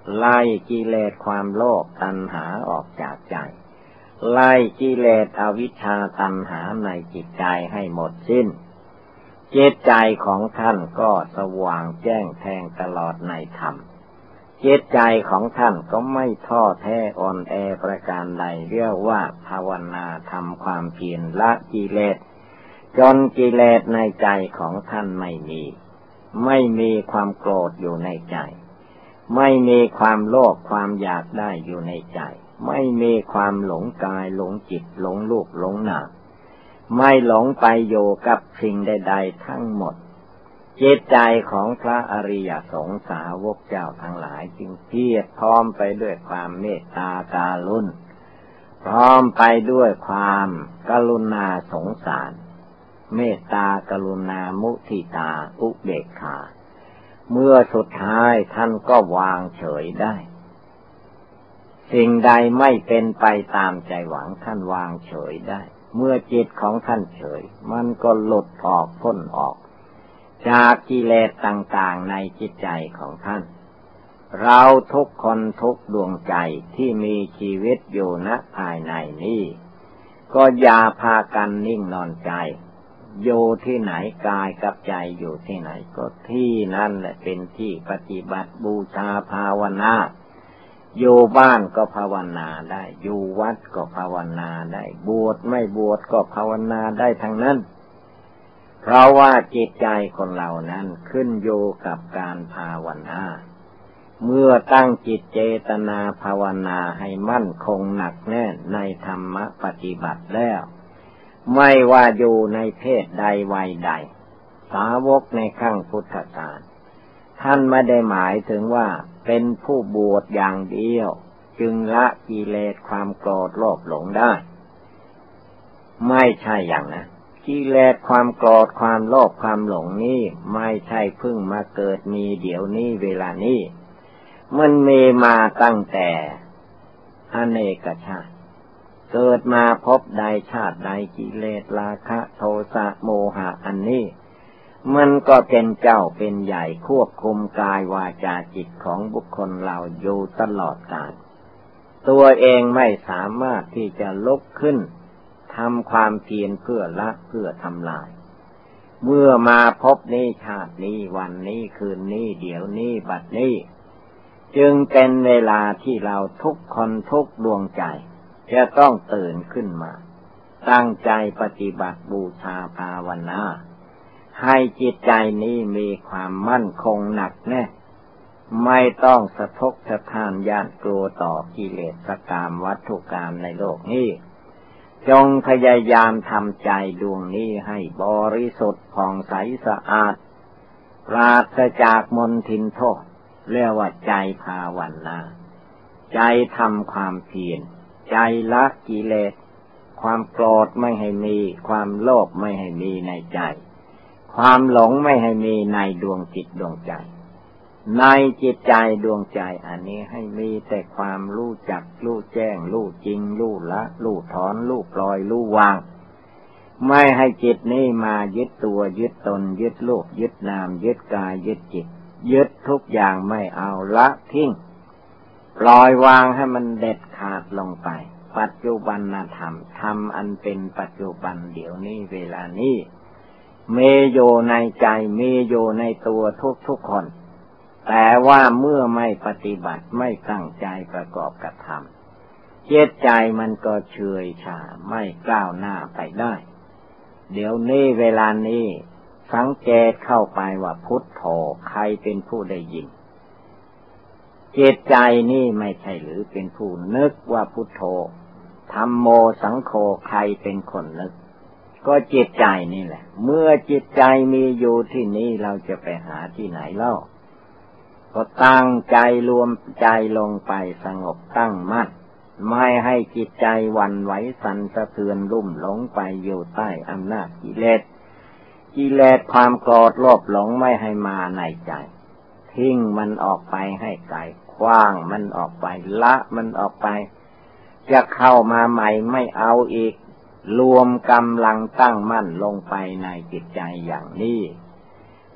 ไล่กิเลสความโลภตัณหาออกจากใจไล่กิเลสอวิชชาตัณหาในจิตใจให้หมดสิ้นจิตใจของท่านก็สว่างแจ้งแทงตลอดในธรรมจิตใจของท่านก็ไม่ท้อแท้อ่อนแอประการใดเรียกว่าภาวนาทำความเพียรละกิเลสจนกิเลสในใจของท่านไม่มีไม่มีความโกรธอยู่ในใจไม่มีความโลภความอยากได้อยู่ในใจไม่มีความหลงกายหลงจิตหลงรูปหลงนามไม่หลงไปโยกับสิ่งใดๆทั้งหมดจิตใจของพระอริยสงสาวกเจ้าทั้งหลายจึงเพียรพร้อมไปด้วยความเมตตากรุณาพร้อมไปด้วยความกรุณาสงสารเมตตากรุณามุทิตาอุเบกขาเมื่อสุดท้ายท่านก็วางเฉยได้สิ่งใดไม่เป็นไปตามใจหวังท่านวางเฉยได้เมื่อจิตของท่านเฉยมันก็หลุดออกพ้นออกจากกิเลสต่างๆในจิตใจของท่านเราทุกคนทุกดวงใจที่มีชีวิตอยู่ณภายในนี้ก็อย่าพากันนิ่งนอนใจอยู่ที่ไหนกายกับใจอยู่ที่ไหนก็ที่นั่นแหละเป็นที่ปฏิบัติบูชาภาวนาอยู่บ้านก็ภาวนาได้อยู่วัดก็ภาวนาได้บวชไม่บวชก็ภาวนาได้ทั้งนั้นเพราะว่าจิตใจคนเรานั้นขึ้นอยู่กับการภาวนาเมื่อตั้งจิตเจตนาภาวนาให้มั่นคงหนักแน่นในธรรมปฏิบัติแล้วไม่ว่าอยู่ในเพศใดวัยใดสาวกในครั้งพุทธกาลท่านไม่ได้หมายถึงว่าเป็นผู้บวชอย่างเดียวจึงละกิเลสความโกรธโลภหลงได้ไม่ใช่อย่างนั้นกิเลสความโกรธความโลภความหลงนี้ไม่ใช่เพิ่งมาเกิดมีเดี๋ยวนี้เวลานี้มันมีมาตั้งแต่อเนกชาติเกิดมาพบใดชาติใดกิเลสราคะโทสะโมหะอันนี้มันก็เป็นเจ้าเป็นใหญ่ควบคุมกายวาจาจิตของบุคคลเราอยู่ตลอดกาลตัวเองไม่สามารถที่จะลุกขึ้นทำความเพียรเพื่อละเพื่อทำลายเมื่อมาพบนี้ชาตินี้วันนี้คืนนี้เดี๋ยวนี้บัดนี้จึงเป็นเวลาที่เราทุกคนทุกดวงใจจะต้องตื่นขึ้นมาตั้งใจปฏิบัติบูชาภาวนาให้จิตใจนี้มีความมั่นคงหนักแน่ไม่ต้องสะทกสะท้านหวาดกลัวต่อกิเลสกามวัตถุกรรมในโลกนี้จงพยายามทำใจดวงนี้ให้บริสุทธิ์ผ่องใสสะอาดปราศจากมลทินโทษเรียกว่าใจภาวนาใจทำความเพียรใจละกิเลสความโกรธไม่ให้มีความโลภไม่ให้มีในใจความหลงไม่ให้มีในดวงจิตดวงใจในจิตใจดวงใจอันนี้ให้มีแต่ความรู้จักรู้แจ้งรู้จริงรู้ละรู้ถอนรู้ปล่อยรู้วางไม่ให้จิตนี้มายึดตัวยึดตนยึดโลกยึดนามยึดกายยึดจิตยึดทุกอย่างไม่เอาละทิ้งปล่อยวางให้มันเด็ดขาดลงไปปัจจุบันธรรมธรรมอันเป็นปัจจุบันเดี๋ยวนี้เวลานี้มีอยู่ในใจมีอยู่ในตัวทุกๆคนแต่ว่าเมื่อไม่ปฏิบัติไม่ตั้งใจประกอบกระทำจิตใจมันก็เฉยชาไม่ก้าวหน้าไปได้เดี๋ยวนี้เวลานี้สังเกตเข้าไปว่าพุทโธใครเป็นผู้ได้ยินจิตใจนี่ไม่ใช่หรือเป็นผู้นึกว่าพุทโธธัมโมสังโฆใครเป็นคนนึกก็จิตใจนี่แหละเมื่อจิตใจมีอยู่ที่นี่เราจะไปหาที่ไหนเล่าก็ตั้งใจรวมใจลงไปสงบตั้งมั่นไม่ให้จิตใจหวั่นไหวสั่นสะเทือนลุ่มหลงไปอยู่ใต้อำนาจกิเลสกิเลสความโกรธโลภหลงไม่ให้มาในใจทิ้งมันออกไปให้ไกลคว้างมันออกไปละมันออกไปจะเข้ามาใหม่ไม่เอาอีกรวมกำลังตั้งมั่นลงไปในจิตใจอย่างนี้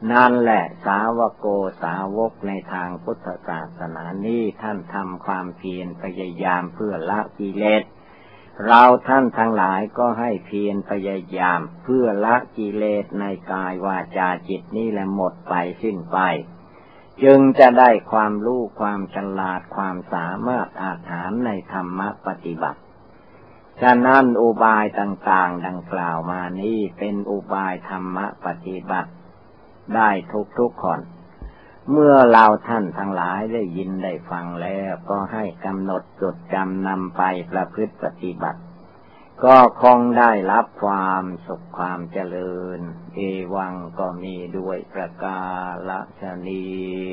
นั่นแหละสาวโกสาวกในทางพุทธศาสนานี้ท่านทำความเพียรพยายามเพื่อละกิเลสเราท่านทั้งหลายก็ให้เพียรพยายามเพื่อละกิเลสในกายวาจาจิตนี้แหละหมดไปสิ้นไปจึงจะได้ความรู้ความฉลาดความสามารถอาถรรพ์ในธรรมปฏิบัติฉะนั้นอุบายต่างๆดังกล่าวมานี้เป็นอุบายธรรมปฏิบัติได้ทุกๆคนเมื่อเราท่านทั้งหลายได้ยินได้ฟังแล้วก็ให้กำหนดจดจำนำไปประพฤติปฏิบัติก็คงได้รับความสุขความเจริญเอวังก็มีด้วยประกาศนี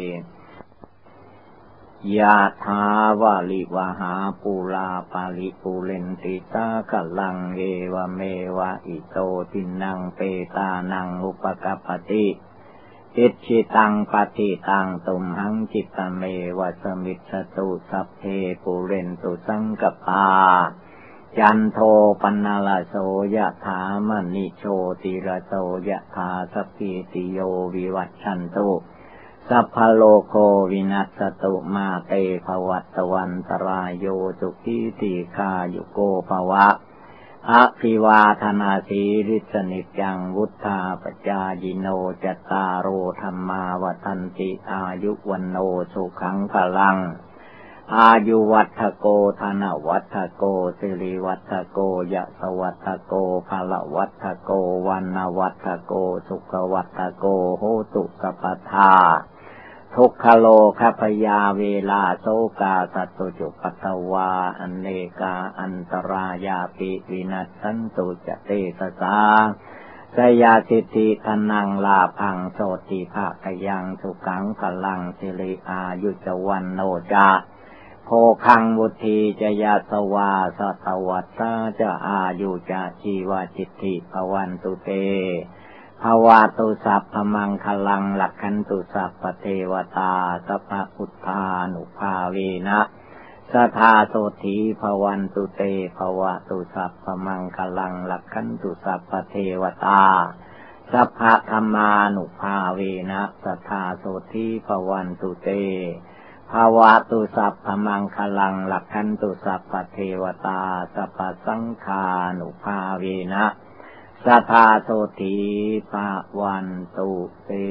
ยะถาวาลิวหาปูราปาริปูเรนติสาคลังเอวเมวะอิโตทินังเปตานังอุปกัปปติอิชิตังปฏิตังตุมหังจิตเมวะสมิจฉตุสัพเพปูเรนตุสังกปาจันโทปนลโสยะถามณิโชติระโสยะถาสัพพิติโยวิวัชชันตุสัพพโลโควินัสตุมาเตภวัตวันตรายโยสุขีติคายุโกภวะอภิวาทนาสีริสนิจังวุธาปจายิโนจตารโอธรรมาวัฏันติอายุวันโนสุขังพลังอายุวัฏโกธนวัฏโกสิริวัฏโกยะสวัฏโกภลวัฏโกวันวัฏโกสุขวัฏโกโหตุสัพพทาทุกขโลคัพยาเวลาโสกาสัตตุจุปัตตวาอเนกาอันตรายาปิวินัสสันตุจเตสสาสยาสิทธิธนังลาภังโสติภาคยังสุขังพลังสิริอายุจวันโนจาโภคังวุธีจยาสวาสตวัตสาจะอายุจะชีวาจิตติภวันตุเตภวะตุสัพพมังคลังลักขันตุสัพพเทวตาสัพพพุทธานุภาเวนะสัทธาโสถีภวันตุเตภวะตุสัพพมังคลังลักขันตุสัพพเทวตาสัพพธรรมานุภาเวนะสัทธาโสถีภวันตุเตภวะตุสัพพมังคลังลักขันตุสัพพเทวตาสัพพสังฆานุภาเวนะสัทธาโสถีภวันตุเต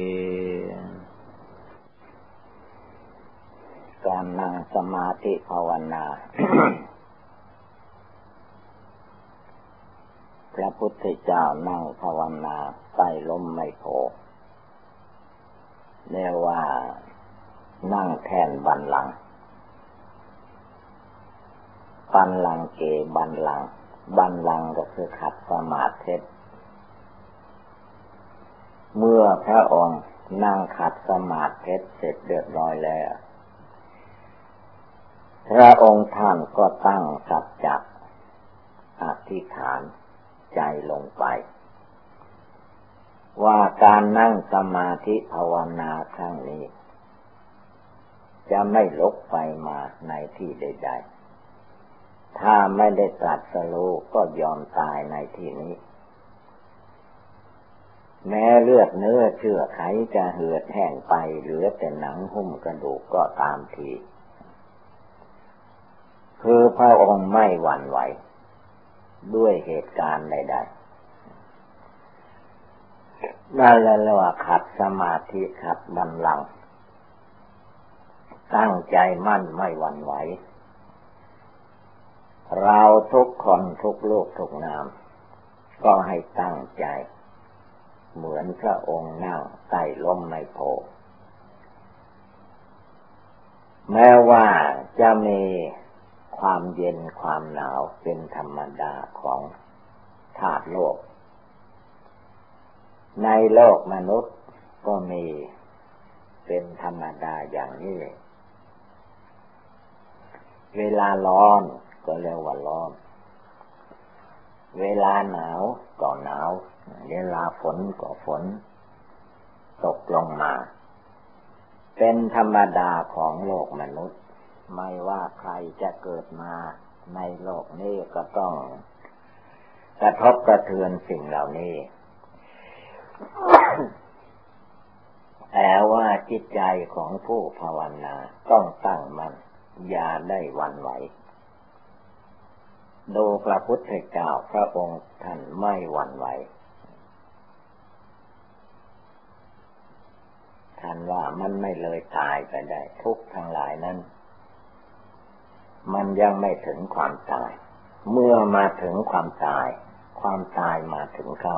การนั่งสมาธิภาวนา พระพุทธเจ้านั่งภาวนาใต้ลมไมโพเรียกว่านั่งแทนบัลลังก์บัลลังก์เกบัลลังก์บัลลังก์ก็คือขัดสมาธิเมื่อพระองค์นั่งขัดสมาธิเสร็จเรียบร้อยแล้วพระองค์ท่านก็ตั้งสัจจะอธิษฐานใจลงไปว่าการนั่งสมาธิภาวนาครั้งนี้จะไม่ลุกไปมาในที่ใดๆถ้าไม่ได้ตรัสรู้ก็ยอมตายในที่นี้แม้เลือดเนื้อเชื่อไขจะเหือดแห้งไปเหลือแต่หนังหุ้มกระดูกก็ตามทีคือพระองค์ไม่หวั่นไหวด้วยเหตุการณ์ใดๆนั่นแหละเรียกว่าขัดสมาธิขัดบัลลังก์ตั้งใจมั่นไม่หวั่นไหวเราทุกคนทุกลูกทุกนามก็ให้ตั้งใจเหมือนพระองค์นั่งใต้ร่มไมโพธิ์แม้ว่าจะมีความเย็นความหนาวเป็นธรรมดาของธาตุโลกในโลกมนุษย์ก็มีเป็นธรรมดาอย่างนี้เวลาร้อนก็เรียกว่าร้อนเวลาหนาวก็หนาวเวลาฝนก็ฝนตกลงมาเป็นธรรมดาของโลกมนุษย์ไม่ว่าใครจะเกิดมาในโลกนี้ก็ต้องกระทบกระเทือนสิ่งเหล่านี้แต่ว่าจิตใจของผู้ภาวนาต้องตั้งมั่นอย่าได้หวั่นไหวดูพระพุทธเจ้าพระองค์ท่านไม่หวั่นไหวท่านว่ามันไม่เลยตายไปได้ทุกข์ทั้งหลายนั้นมันยังไม่ถึงความตายเมื่อมาถึงความตายความตายมาถึงเข้า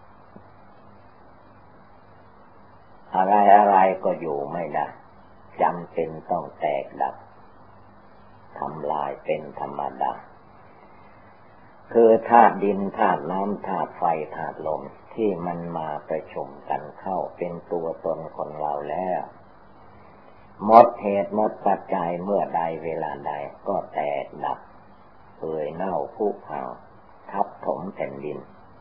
อะไรอะไรก็อยู่ไม่ได้จำเป็นต้องแตกดับทำลายเป็นธรรมดาคือธาตุดินธาตุน้ำธาตุไฟธาตุลมที่มันมาประชุมกันเข้าเป็นตัวตนคนเราแล้วหมดเหตุหมดปัจจัยเมื่อใดเวลาใดก็แตกดับเปื่อยเน่าผุพังทับถมแผ่นดิน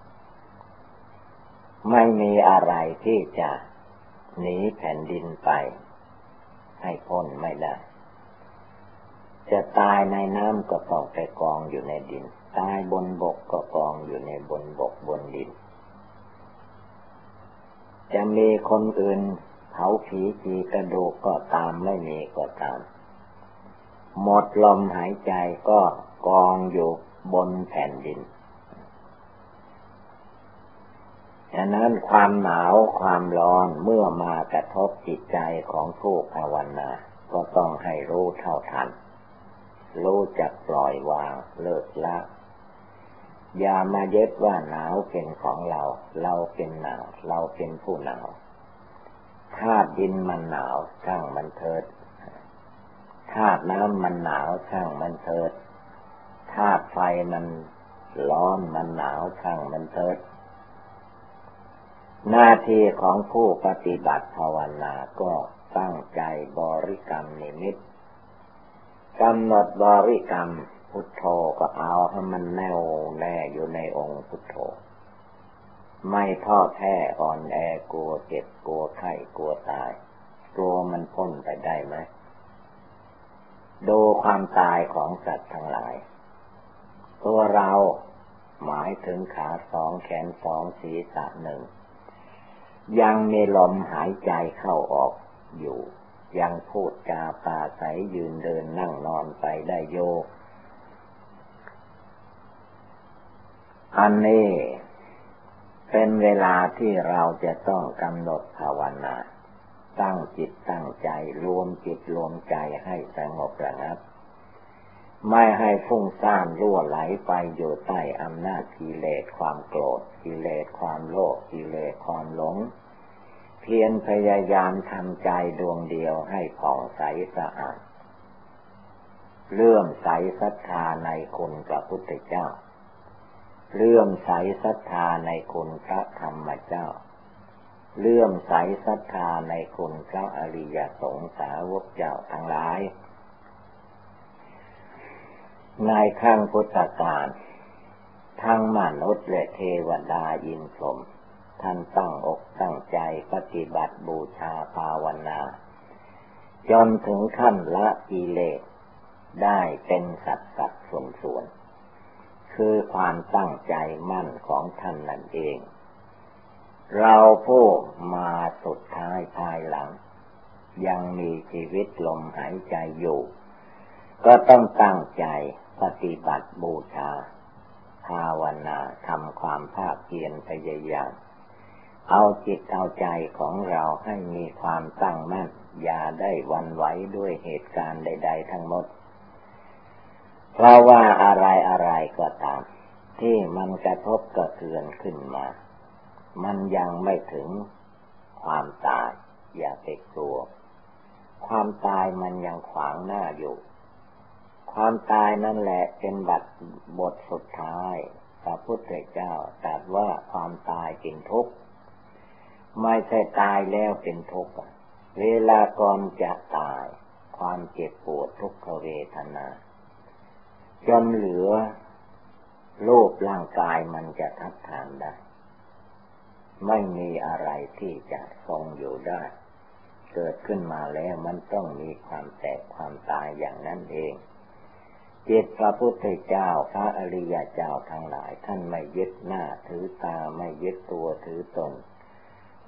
ไม่มีอะไรที่จะหนีแผ่นดินไปให้พ้นไม่ได้จะตายในน้ำก็ต้องไปกองอยู่ในดินตายบนบกก็กองอยู่ในบนบกบนดินจะมีคนอื่นเผาผีจีกระดูกก็ตามไม่มีก็ตามหมดลมหายใจก็กองอยู่บนแผ่นดินฉะนั้นความหนาวความร้อนเมื่อมากระทบจิตใจของผู้ภาวนาก็ต้องให้รู้เท่าทันรู้จักปล่อยวางเลิกละอย่ามายึดว่าหนาวเป็นของเราเราเป็นหนาวเราเป็นผู้หนาวธาตุดินมันหนาวช่างมันเถิดธาตุน้ำมันหนาวช่างมันเถิดธาตุไฟมันร้อนมันหนาวช่างมันเถิดหน้าที่ของผู้ปฏิบัติภาวนาก็ตั้งใจบริกรรมนิมิตกำหนดบริกรรมพุทโธก็เอาให้มันแน่วแน่อยู่ในองค์พุทโธไม่ท้อแท้อ่อนแอกลัวเจ็บกลัวไข้กลัวตายกลัวมันพ้นไปได้ไหมดูความตายของสัตว์ทั้งหลายตัวเราหมายถึงขาสองแขนสองศีรษะหนึ่งยังมีลมหายใจเข้าออกอยู่ยังพูดจาปราศัยยืนเดินนั่งนอนไปได้โยอันนี้เป็นเวลาที่เราจะต้องกำหนดภาวนาตั้งจิตตั้งใจรวมจิตรวมใจให้สงบระงับไม่ให้ฟุ้งซ่านรั่วไหลไปอยู่ใต้อำนาจกิเลสความโกรธกิเลสความโลภกิเลสความหลงเพียรพยายามทำใจดวงเดียวให้ผ่องใสสะอาดเลื่อมใสศรัทธาในคุณพระพุทธเจ้าเลื่อมใสศรัทธาในคุณพระธรรมเจ้าเลื่อมใสศรัทธาในคุณพระอริยสงฆ์สาวกเจ้าทั้งหลายในครั้งพุทธกาลทั้งมนุษย์และเทวดาอินทร์พรหมท่านตั้งอกตั้งใจปฏิบัติบูชาภาวนาจนถึงขั้นละกิเลสได้เป็นสัตว์สัตว์ส่วนส่วนคือความตั้งใจมั่นของท่านนั่นเองเราผู้มาสุดท้ายภายหลังยังมีชีวิตลมหายใจอยู่ก็ต้องตั้งใจปฏิบัติบูชาภาวนาทำความภาคเพียรพยายามเอาจิตเอาใจของเราให้มีความตั้งมั่นอย่าได้หวั่นไหวด้วยเหตุการณ์ใดๆทั้งหมดเพราะว่าอะไรอะไรก็ตามที่มันกระทบกระเทือนขึ้นมามันยังไม่ถึงความตายอย่าไปกลัวความตายมันยังขวางหน้าอยู่ความตายนั่นแหละเป็นบัตรบทสุดท้ายพระพุทธเจ้าตรัสว่าความตายเป็นทุกข์ไม่ใช่ตายแล้วเป็นทุกข์เวลาก่อนจะตายความเจ็บปวดทุกขเวทนาจนเหลือรูปร่างกายมันจะทัดทานได้ไม่มีอะไรที่จะทรงอยู่ได้เกิดขึ้นมาแล้วมันต้องมีความแตกความตายอย่างนั้นเองจิตพระพุทธเจ้าพระอริยเจ้าทั้งหลายท่านไม่ยึดหน้าถือตาไม่ยึดตัวถือตน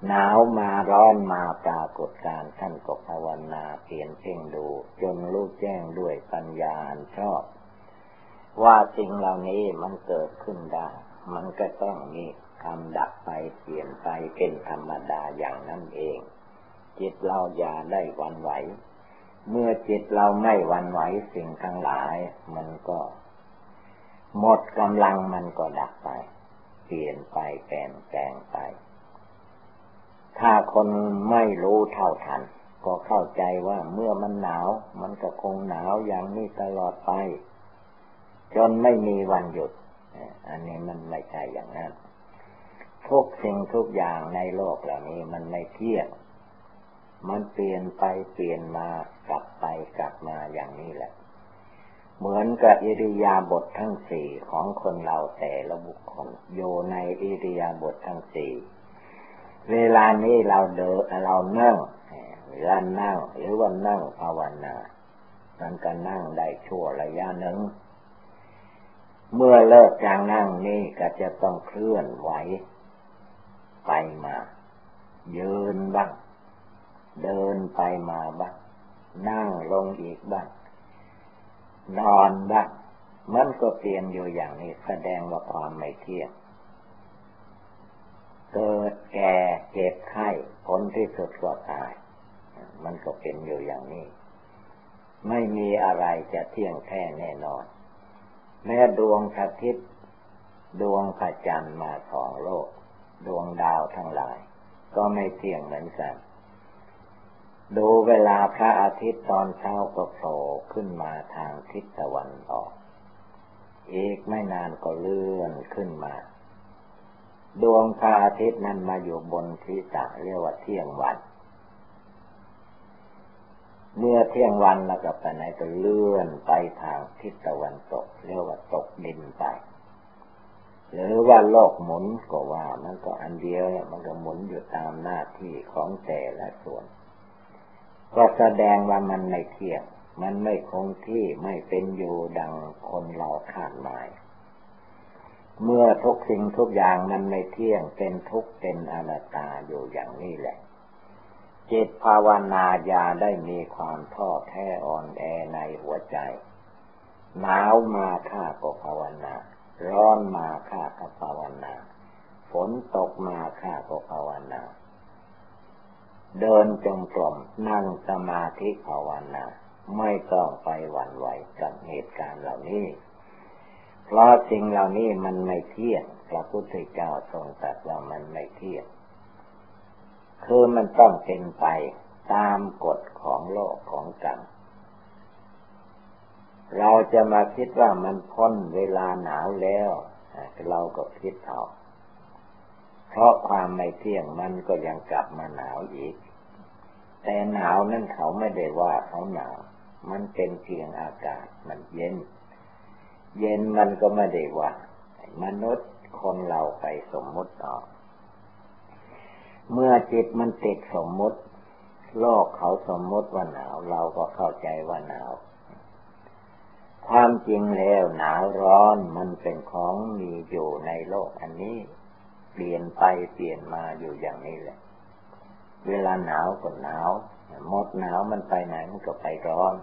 หนาวมาร้อนมาปรากฏการท่านก็ภาวนาเปลี่ยนเพ่งดูจนรู้แจ้งด้วยปัญญาอันชอบว่าสิ่งเหล่านี้มันเกิดขึ้นได้มันก็ต้องมีทำดับไปเปลี่ยนไปเป็นธรรมดาอย่างนั้นเองจิตเราอย่าได้หวั่นไหวเมื่อจิตเราไม่หวั่นไหวสิ่งทั้งหลายมันก็หมดกำลังมันก็ดับไปเปลี่ยนไปแปลงแปลงไปถ้าคนไม่รู้เท่าทันก็เข้าใจว่าเมื่อมันหนาวมันก็คงหนาวอย่างนี้ตลอดไปจนไม่มีวันหยุดอันนี้มันไม่ใช่อย่างนั้นทุกสิ่งทุกอย่างในโลกเหล่านี้มันไม่เที่ยงมันเปลี่ยนไปเปลี่ยนมากลับไปกลับมาอย่างนี้แหละเหมือนกับอิริยาบถทั้งสี่ของคนเราแต่ละบุคคลอยู่ในอิริยาบถทั้งสี่เวลานี้เราเดินเรานั่งเวลานั่งหรือว่านั่งภาวนามันก็นั่งได้ชั่วระยะหนึ่งเมื่อเลิกจากนั่งนี่ก็จะต้องเคลื่อนไหวไปมายืนบ้างเดินไปมาบ้างนั่งลงอีกบ้างนอนบ้างมันก็เปลี่ยนอยู่อย่างนี้แสดงว่าความไม่เที่ยงเกิดแก่เจ็บไข้ผลที่สุดก็ตายมันก็เป็นอยู่อย่างนี้ไม่มีอะไรจะเที่ยงแท้แน่นอนแม้ดวงอาทิตย์ดวงพระจันทร์มาส่องโลกดวงดาวทั้งหลายก็ไม่เที่ยงเหมือนกันดูเวลาพระอาทิตย์ตอนเช้าก็โผล่ขึ้นมาทางทิศตะวันออกอีกไม่นานก็เลื่อนขึ้นมาดวงพระอาทิตย์นั้นมาอยู่บนศีรษะเรียกว่าเที่ยงวันเมื่อเที่ยงวันแล้วก็ไปไหนก็เลื่อนไปทางทิศตะวันตกเรียกว่าตกดินไปหรือว่าโลกหมุนก็ว่ามันก็อันเดียวมันก็หมุนอยู่ตามหน้าที่ของแต่ละส่วนก็แสดงว่ามันไม่เที่ยงมันไม่คงที่ไม่เป็นอยู่ดังคนเราคาดหมายเมื่อทุกสิ่งทุกอย่างมันไม่เที่ยงเป็นทุกข์เป็นอนัตตาอยู่อย่างนี้แหละจิตภาวนาอย่าได้มีความท้อแท้อ่อนแอในหัวใจหนาวมาข้าก็ภาวนาร้อนมาข้าก็ภาวนาฝนตกมาข้าก็ภาวนาเดินจงกรมนั่งสมาธิภาวนาไม่ต้องไปหวั่นไหวกับเหตุการณ์เหล่านี้เพราะสิ่งเหล่านี้มันไม่เที่ยงพระพุทธเจ้าทรงตรัสว่ามันไม่เที่ยงคือมันต้องเป็นไปตามกฎของโลกของกรรมเราจะมาคิดว่ามันพ้นเวลาหนาวแล้วเราก็คิดเอาเพราะความไม่เที่ยงมันก็ยังกลับมาหนาวอีกแต่หนาวนั่นเขาไม่ได้ว่าเขาหนาวมันเป็นเพียงอากาศมันเย็นเย็นมันก็ไม่ได้ว่ามนุษย์คนเราไปสมมุติเอาเมื่อจิตมันติดสมมุติโลกเขาสมมุติว่าหนาวเราก็เข้าใจว่าหนาวความจริงแล้วหนาวร้อนมันเป็นของมีอยู่ในโลกอันนี้เปลี่ยนไปเปลี่ยนมาอยู่อย่างนี้แหละเวลาหนาวก็หนาวหมดหนาวมันไปไหนมันก็ไปร้อน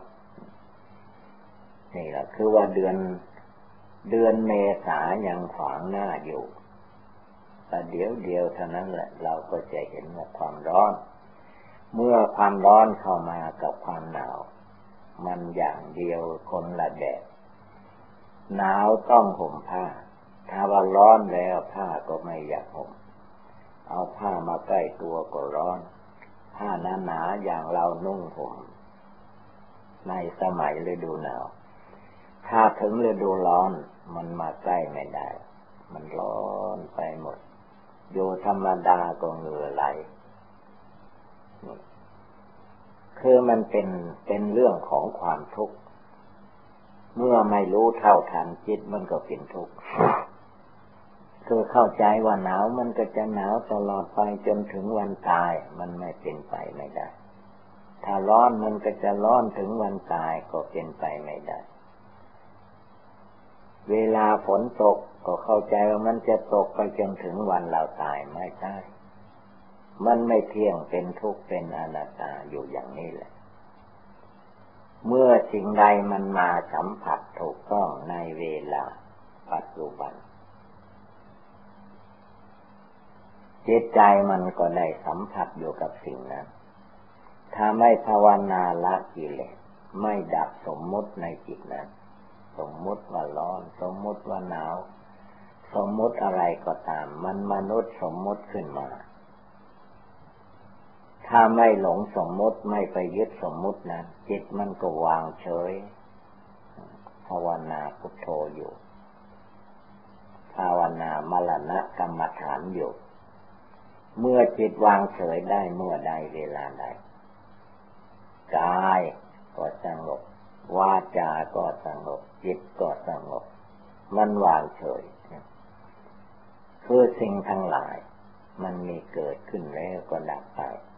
นี่แหละคือว่าเดือนเดือนเมษายังขวางหน้าอยู่แต่เดี๋ยวเดียวเท่านั้นแหละเราก็จะเห็นว่าความร้อนเมื่อความร้อนเข้ามากับความหนาวมันอย่างเดียวคนละแบบหนาวต้องห่มผ้าถ้าว่าร้อนแล้วผ้าก็ไม่อยากห่มเอาผ้ามาใกล้ตัวก็ร้อนผ้าหนาๆอย่างเรานุ่งห่มในสมัยฤดูหนาวถ้าถึงฤดูร้อนมันมาใกล้ไม่ได้มันร้อนไปหมดอยู่ธรรมดาก็เหงื่อไหลคือมันเป็นเป็นเรื่องของความทุกข์เมื่อไม่รู้เท่าทันจิตมันก็เป็นทุกข์คือเข้าใจว่าหนาวมันก็จะหนาวตลอดไปจนถึงวันตายมันไม่เป็นไปไม่ได้ถ้าร้อนมันก็จะร้อนถึงวันตายก็เป็นไปไม่ได้เวลาฝนตกก็เข้าใจว่ามันจะตกไปจนถึงวันเราตายไม่ใช่มันไม่เที่ยงเป็นทุกข์เป็นอนัตตาอยู่อย่างนี้แหละเมื่อสิ่งใดมันมาสัมผัสถูกต้องในเวลาปัจจุบันจิตใจมันก็ได้สัมผัสอยู่กับสิ่งนั้นถ้าไม่ภาวนาละกิเลสไม่ดับสมมุติในจิตนั้นสมมุติว่าร้อนสมมุติว่าหนาวสมมุติอะไรก็ตามมันมนุษย์สมมุติขึ้นมาถ้าไม่หลงสมมุติไม่ไปยึดสมมุตินั้นจิตมันก็วางเฉยภาวนาพุทโธอยู่ภาวนามรณะกรรมฐานอยู่เมื่อจิตวางเฉยได้เมื่อใดเวลาใดกายก็สงบวาจาก็สงบจิตก็สงบมันวางเฉยคือสิ่งทั้งหลายมันมีเกิดขึ้นแล้วก็ดับไป